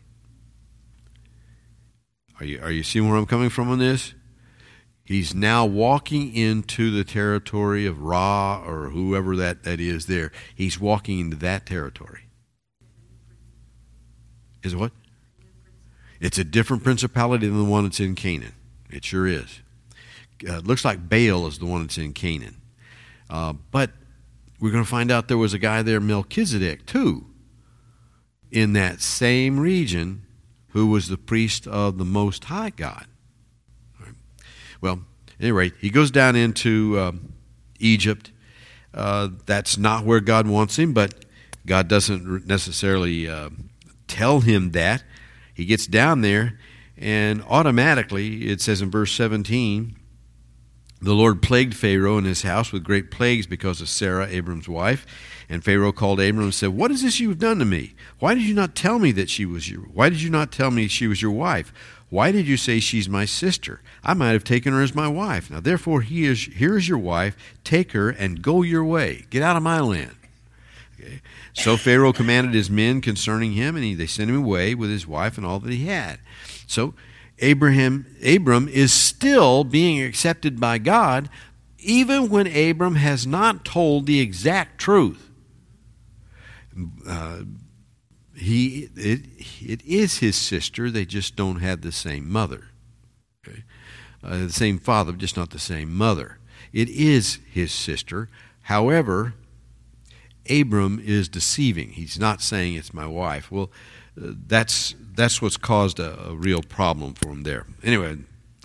Are you seeing where I'm coming from on this? He's now walking into the territory of Ra, or whoever that is there. He's walking into that territory. Is it what? It's a different principality than the one that's in Canaan. It sure is. It looks like Baal is the one that's in Canaan. But we're going to find out there was a guy there, Melchizedek, too, in that same region, who was the priest of the Most High God. Well, at any rate, he goes down into Egypt. That's not where God wants him, but God doesn't necessarily tell him that. He gets down there, and automatically, it says in verse 17, the Lord plagued Pharaoh and his house with great plagues because of Sarah, Abram's wife. And Pharaoh called Abram and said, "What is this you've done to me? Why did you not tell me that why did you not tell me she was your wife? Why did you say she's my sister? I might have taken her as my wife. Now therefore here is your wife. Take her and go your way. Get out of my land." Okay. So Pharaoh commanded his men concerning him, and they sent him away with his wife and all that he had. So Abram is still being accepted by God even when Abram has not told the exact truth. It is his sister. They just don't have the same mother. Okay? The same father, just not the same mother. It is his sister. However, Abram is deceiving. He's not saying it's my wife. Well, that's what's caused a real problem for him there. Anyway,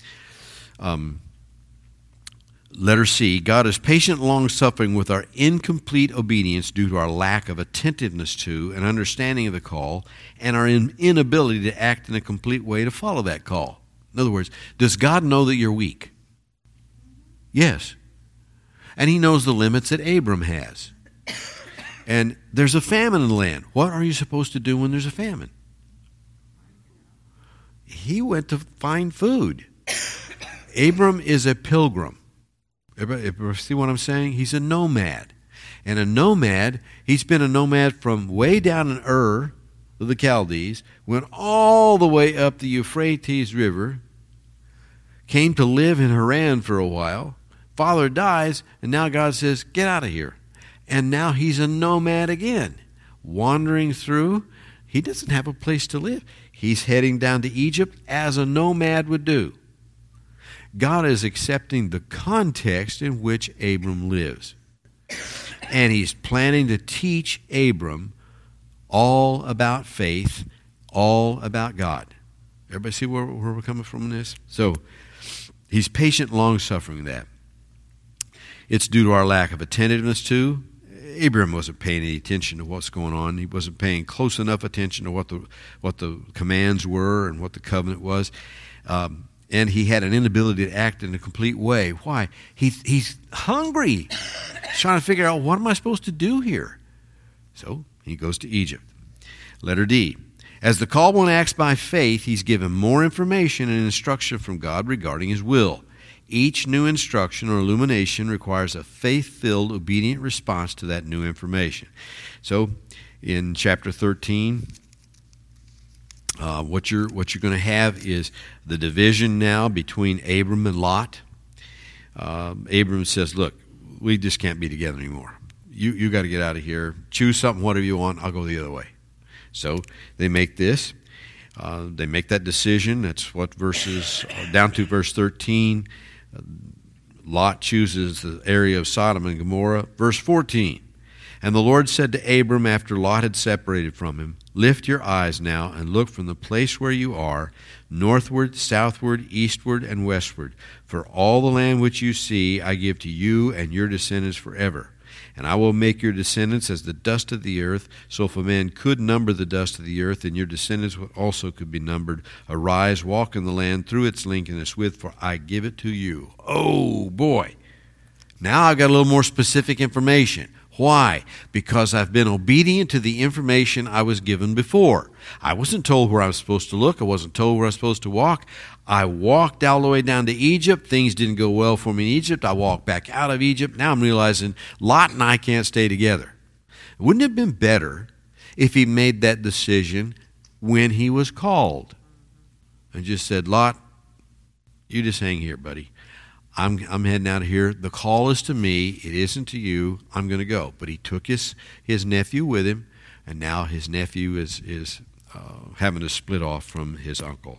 letter C, God is patient and long-suffering with our incomplete obedience due to our lack of attentiveness to and understanding of the call and our inability to act in a complete way to follow that call. In other words, does God know that you're weak? Yes. And he knows the limits that Abram has. And there's a famine in the land. What are you supposed to do when there's a famine? He went to find food. Abram is a pilgrim. Everybody see what I'm saying? He's a nomad. And a nomad, he's been a nomad from way down in Ur of the Chaldees, went all the way up the Euphrates River, came to live in Haran for a while. Father dies, and now God says, get out of here. And now he's a nomad again, wandering through. He doesn't have a place to live. He's heading down to Egypt as a nomad would do. God is accepting the context in which Abram lives. And he's planning to teach Abram all about faith, all about God. Everybody see where we're coming from in this? So he's patient, long-suffering in that. It's due to our lack of attentiveness to. Abram wasn't paying any attention to what's going on. He wasn't paying close enough attention to what the commands were and what the covenant was. And he had an inability to act in a complete way. Why? He's hungry. He's trying to figure out, what am I supposed to do here? So he goes to Egypt. Letter D. As the called one acts by faith, he's given more information and instruction from God regarding his will. Each new instruction or illumination requires a faith-filled, obedient response to that new information. So in chapter 13, what you're going to have is the division now between Abram and Lot. Abram says, look, we just can't be together anymore. You got to get out of here. Choose something, whatever you want. I'll go the other way. So they make this. They make that decision. That's what verses, down to verse 13, Lot chooses the area of Sodom and Gomorrah. Verse 14, and the Lord said to Abram after Lot had separated from him, lift your eyes now and look from the place where you are, northward, southward, eastward, and westward. For all the land which you see I give to you and your descendants forever. And I will make your descendants as the dust of the earth. So if a man could number the dust of the earth, then your descendants also could be numbered. Arise, walk in the land through its length and its width, for I give it to you. Oh, boy. Now I've got a little more specific information. Why? Because I've been obedient to the information I was given before. I wasn't told where I was supposed to look. I wasn't told where I was supposed to walk. I walked all the way down to Egypt. Things didn't go well for me in Egypt. I walked back out of Egypt. Now I'm realizing Lot and I can't stay together. Wouldn't it have been better if he made that decision when he was called and just said, Lot, you just hang here, buddy. I'm heading out of here. The call is to me. It isn't to you. I'm going to go. But he took his nephew with him, and now his nephew is having to split off from his uncle.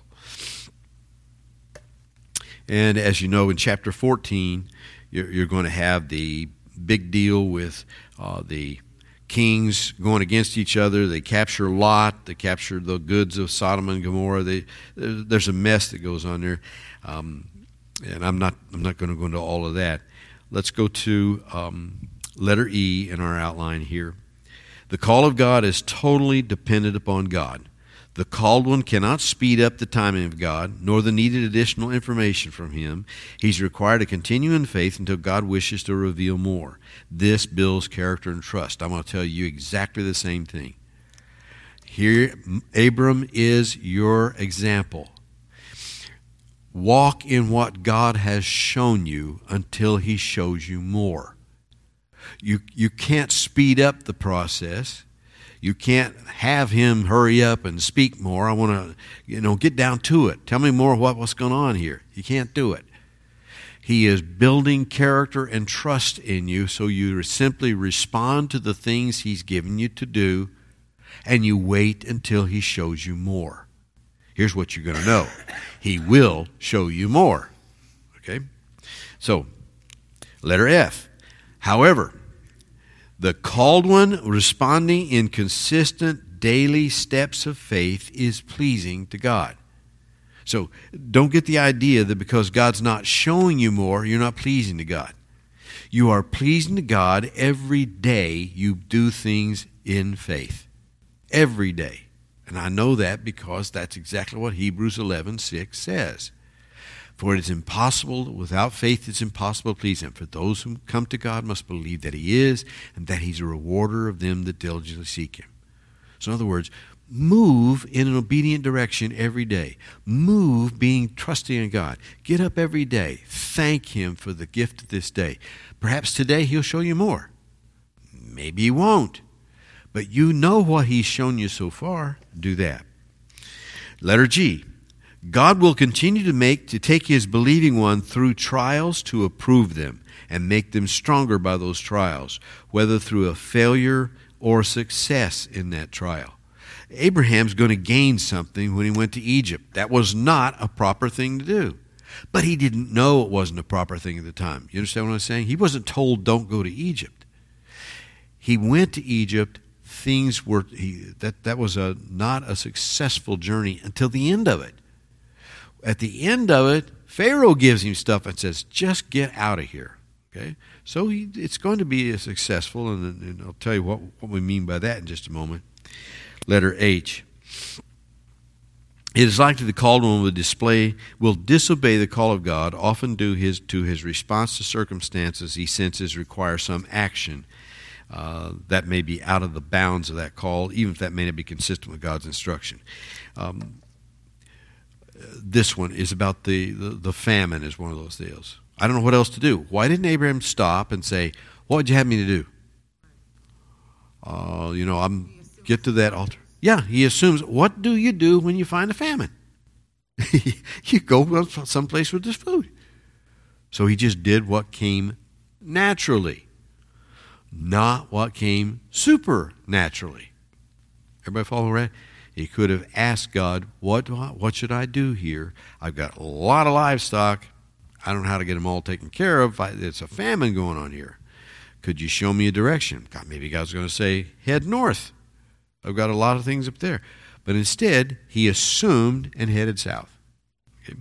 And as you know, in chapter 14, you're going to have the big deal with the kings going against each other. They capture Lot. They capture the goods of Sodom and Gomorrah. There's a mess that goes on there. And I'm not going to go into all of that. Let's go to letter E in our outline here. The call of God is totally dependent upon God. The called one cannot speed up the timing of God, nor the needed additional information from him. He's required to continue in faith until God wishes to reveal more. This builds character and trust. I'm going to tell you exactly the same thing. Here, Abram is your example. Walk in what God has shown you until he shows you more. You can't speed up the process. You can't have him hurry up and speak more. I want to, get down to it. Tell me more what's going on here. You can't do it. He is building character and trust in you, so you simply respond to the things He's given you to do, and you wait until He shows you more. Here's what you're going to know. He will show you more. Okay? So, letter F. However, the called one responding in consistent daily steps of faith is pleasing to God. So don't get the idea that because God's not showing you more, you're not pleasing to God. You are pleasing to God every day you do things in faith. Every day. And I know that because that's exactly what Hebrews 11:6 says. For it is impossible, without faith it's impossible to please Him. For those who come to God must believe that He is, and that He's a rewarder of them that diligently seek Him. So in other words, move in an obedient direction every day. Move being trusting in God. Get up every day. Thank Him for the gift of this day. Perhaps today He'll show you more. Maybe He won't. But you know what He's shown you so far. Do that. Letter G. God will continue to take His believing one through trials to approve them and make them stronger by those trials, whether through a failure or success in that trial. Abraham's going to gain something when he went to Egypt. That was not a proper thing to do. But he didn't know it wasn't a proper thing at the time. You understand what I'm saying? He wasn't told, don't go to Egypt. He went to Egypt. Things were, that was not a successful journey until the end of it. At the end of it, Pharaoh gives him stuff and says, just get out of here. Okay? So it's going to be successful, and I'll tell you what we mean by that in just a moment. Letter H. It is likely the called one will disobey the call of God, often due to his response to circumstances he senses require some action that may be out of the bounds of that call, even if that may not be consistent with God's instruction. This one is about the famine is one of those deals. I don't know what else to do. Why didn't Abraham stop and say, what would you have me to do? Get to that altar. Yeah, he assumes, what do you do when you find a famine? You go someplace with this food. So he just did what came naturally, not what came supernaturally. Everybody follow right? He could have asked God, what should I do here? I've got a lot of livestock. I don't know how to get them all taken care of. It's a famine going on here. Could you show me a direction? God, maybe God's going to say, head north. I've got a lot of things up there. But instead, he assumed and headed south. Okay.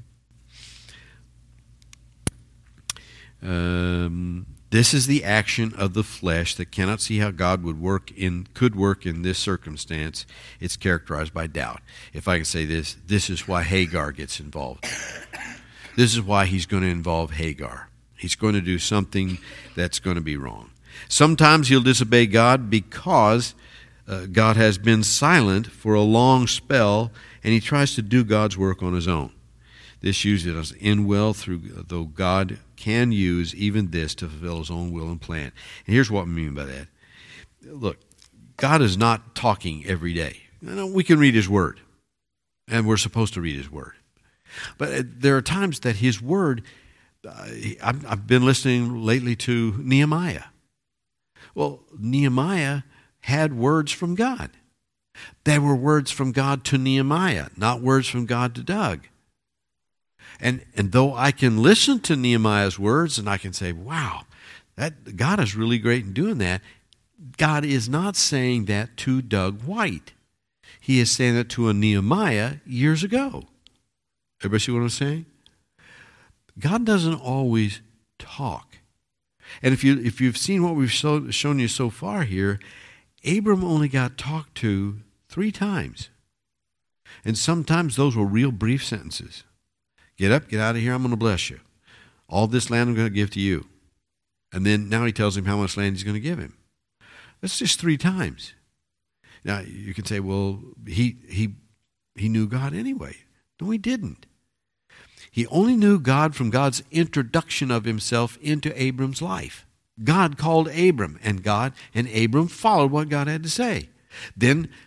This is the action of the flesh that cannot see how God could work in this circumstance. It's characterized by doubt. If I can say this is why Hagar gets involved. This is why he's going to involve Hagar. He's going to do something that's going to be wrong. Sometimes he'll disobey God because God has been silent for a long spell, and he tries to do God's work on his own. This usually doesn't end well, though God can use even this to fulfill his own will and plan. And here's what I mean by that. Look, God is not talking every day. We can read his word, and we're supposed to read his word. But there are times that his word, I've been listening lately to Nehemiah. Well, Nehemiah had words from God. They were words from God to Nehemiah, not words from God to Doug. And though I can listen to Nehemiah's words and I can say, wow, that God is really great in doing that, God is not saying that to Doug White. He is saying that to a Nehemiah years ago. Everybody see what I'm saying? God doesn't always talk. And if you've seen what we've shown you so far here, Abram only got talked to 3 times. And sometimes those were real brief sentences. Get up, get out of here, I'm going to bless you. All this land I'm going to give to you. And then now he tells him how much land he's going to give him. That's just 3 times. Now you can say, well, he knew God anyway. No, he didn't. He only knew God from God's introduction of himself into Abram's life. God called Abram, and Abram followed what God had to say. Then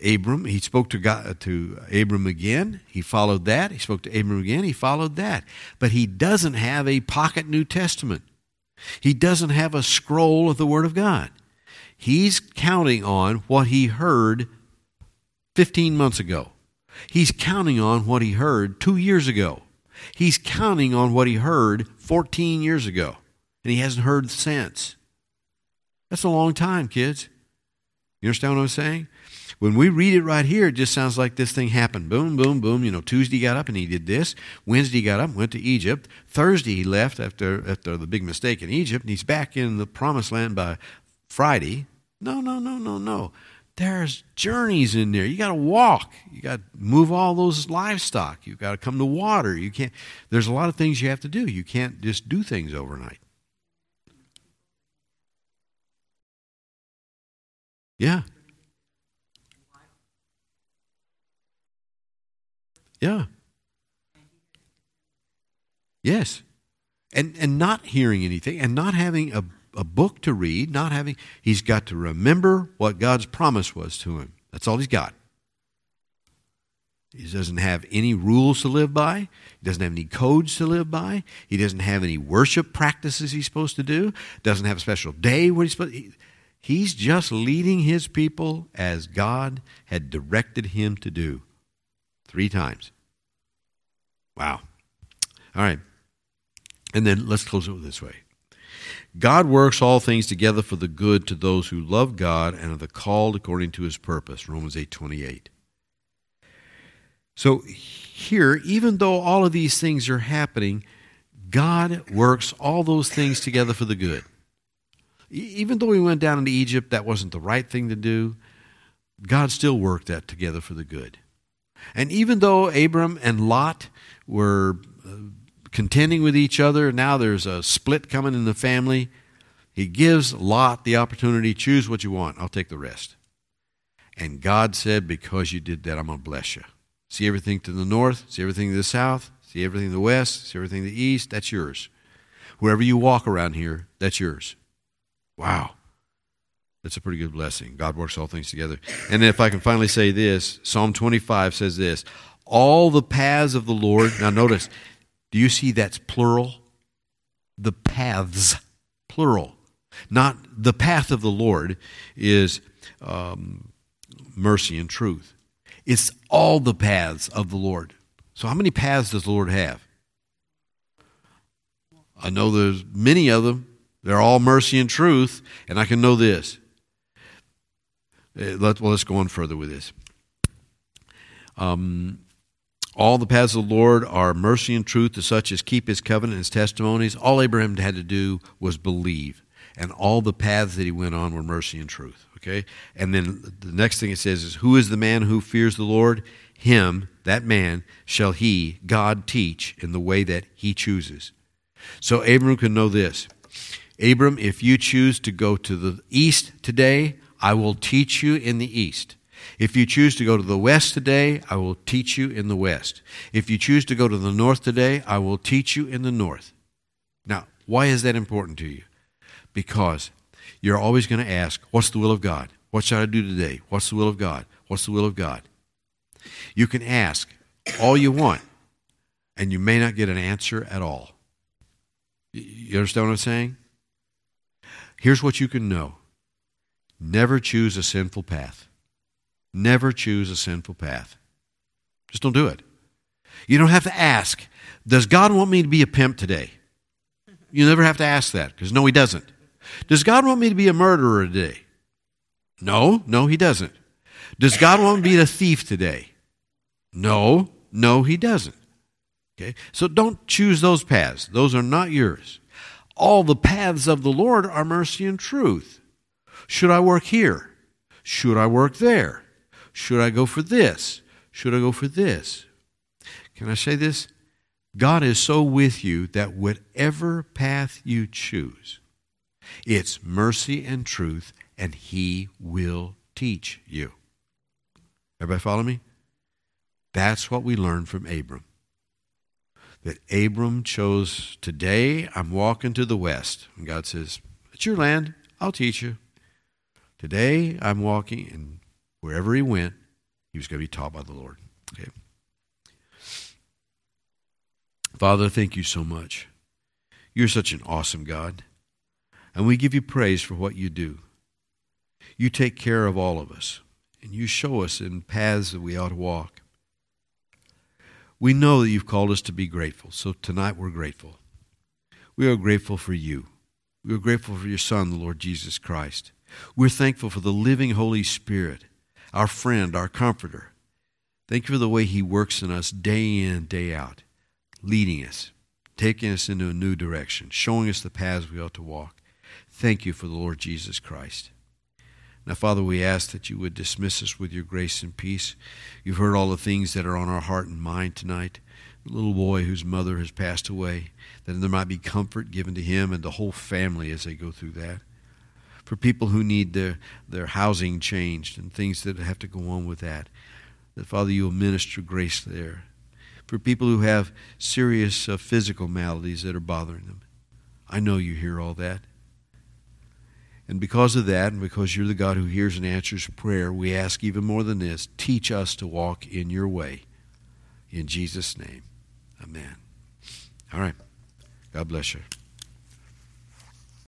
Abram. He spoke to Abram again. He followed that. He spoke to Abram again. He followed that. But he doesn't have a pocket New Testament. He doesn't have a scroll of the Word of God. He's counting on what he heard 15 months ago. He's counting on what he heard 2 years ago. He's counting on what he heard 14 years ago. And he hasn't heard since. That's a long time, kids. You understand what I'm saying? When we read it right here, it just sounds like this thing happened. Boom, boom, boom. Tuesday he got up and he did this. Wednesday he got up and went to Egypt. Thursday he left after the big mistake in Egypt, and he's back in the promised land by Friday. No. There's journeys in there. You got to walk. You got to move all those livestock. You got to come to water. You can't. There's a lot of things you have to do. You can't just do things overnight. Yeah. Yeah. Yes. And not hearing anything and not having a book to read, he's got to remember what God's promise was to him. That's all he's got. He doesn't have any rules to live by. He doesn't have any codes to live by. He doesn't have any worship practices he's supposed to do. Doesn't have a special day where he's just leading his people as God had directed him to do 3 times. Wow. All right. And then let's close it this way. God works all things together for the good to those who love God and are the called according to his purpose. Romans 8:28. So here, even though all of these things are happening, God works all those things together for the good. Even though we went down into Egypt, that wasn't the right thing to do. God still worked that together for the good. And even though Abram and Lot were contending with each other, now there's a split coming in the family, he gives Lot the opportunity, choose what you want, I'll take the rest. And God said, because you did that, I'm going to bless you. See everything to the north, see everything to the south, see everything to the west, see everything to the east, that's yours. Wherever you walk around here, that's yours. Wow. That's a pretty good blessing. God works all things together. And then if I can finally say this, Psalm 25 says this, all the paths of the Lord, now notice, do you see that's plural? The paths, plural. Not the path of the Lord is mercy and truth. It's all the paths of the Lord. So how many paths does the Lord have? I know there's many of them. They're all mercy and truth, and I can know this. Let's go on further with this. All the paths of the Lord are mercy and truth to such as keep his covenant and his testimonies. All Abraham had to do was believe, and all the paths that he went on were mercy and truth. Okay? And then the next thing it says is, who is the man who fears the Lord? Him, that man, shall he, God, teach in the way that he chooses. So Abram can know this. Abram, if you choose to go to the east today, I will teach you in the east. If you choose to go to the west today, I will teach you in the west. If you choose to go to the north today, I will teach you in the north. Now, why is that important to you? Because you're always going to ask, what's the will of God? What should I do today? What's the will of God? What's the will of God? You can ask all you want, and you may not get an answer at all. You understand what I'm saying? Here's what you can know. Never choose a sinful path. Never choose a sinful path. Just don't do it. You don't have to ask, does God want me to be a pimp today? You never have to ask that, because no, he doesn't. Does God want me to be a murderer today? No, he doesn't. Does God want me to be a thief today? No, he doesn't. Okay, so don't choose those paths. Those are not yours. All the paths of the Lord are mercy and truth. Should I work here? Should I work there? Should I go for this? Should I go for this? Can I say this? God is so with you that whatever path you choose, it's mercy and truth, and he will teach you. Everybody follow me? That's what we learned from Abram. That Abram chose, today I'm walking to the west. And God says, it's your land, I'll teach you. Today I'm walking, and wherever he went, He was going to be taught by the Lord. Okay. Father, thank you so much. You're such an awesome God. And we give you praise for what you do. You take care of all of us. And you show us in paths that we ought to walk. We know that you've called us to be grateful. So tonight we're grateful. We are grateful for you. We are grateful for your Son, the Lord Jesus Christ. We're thankful for the living Holy Spirit, our friend, our comforter. Thank you for the way he works in us day in, day out, leading us, taking us into a new direction, showing us the paths we ought to walk. Thank you for the Lord Jesus Christ. Now, Father, we ask that you would dismiss us with your grace and peace. You've heard all the things that are on our heart and mind tonight. The little boy whose mother has passed away, that there might be comfort given to him and the whole family as they go through that. For people who need their housing changed and things that have to go on with that Father, you will minister grace there. For people who have serious physical maladies that are bothering them, I know you hear all that. And because of that, and because you're the God who hears and answers prayer, we ask even more than this, teach us to walk in your way. In Jesus' name, amen. All right. God bless you.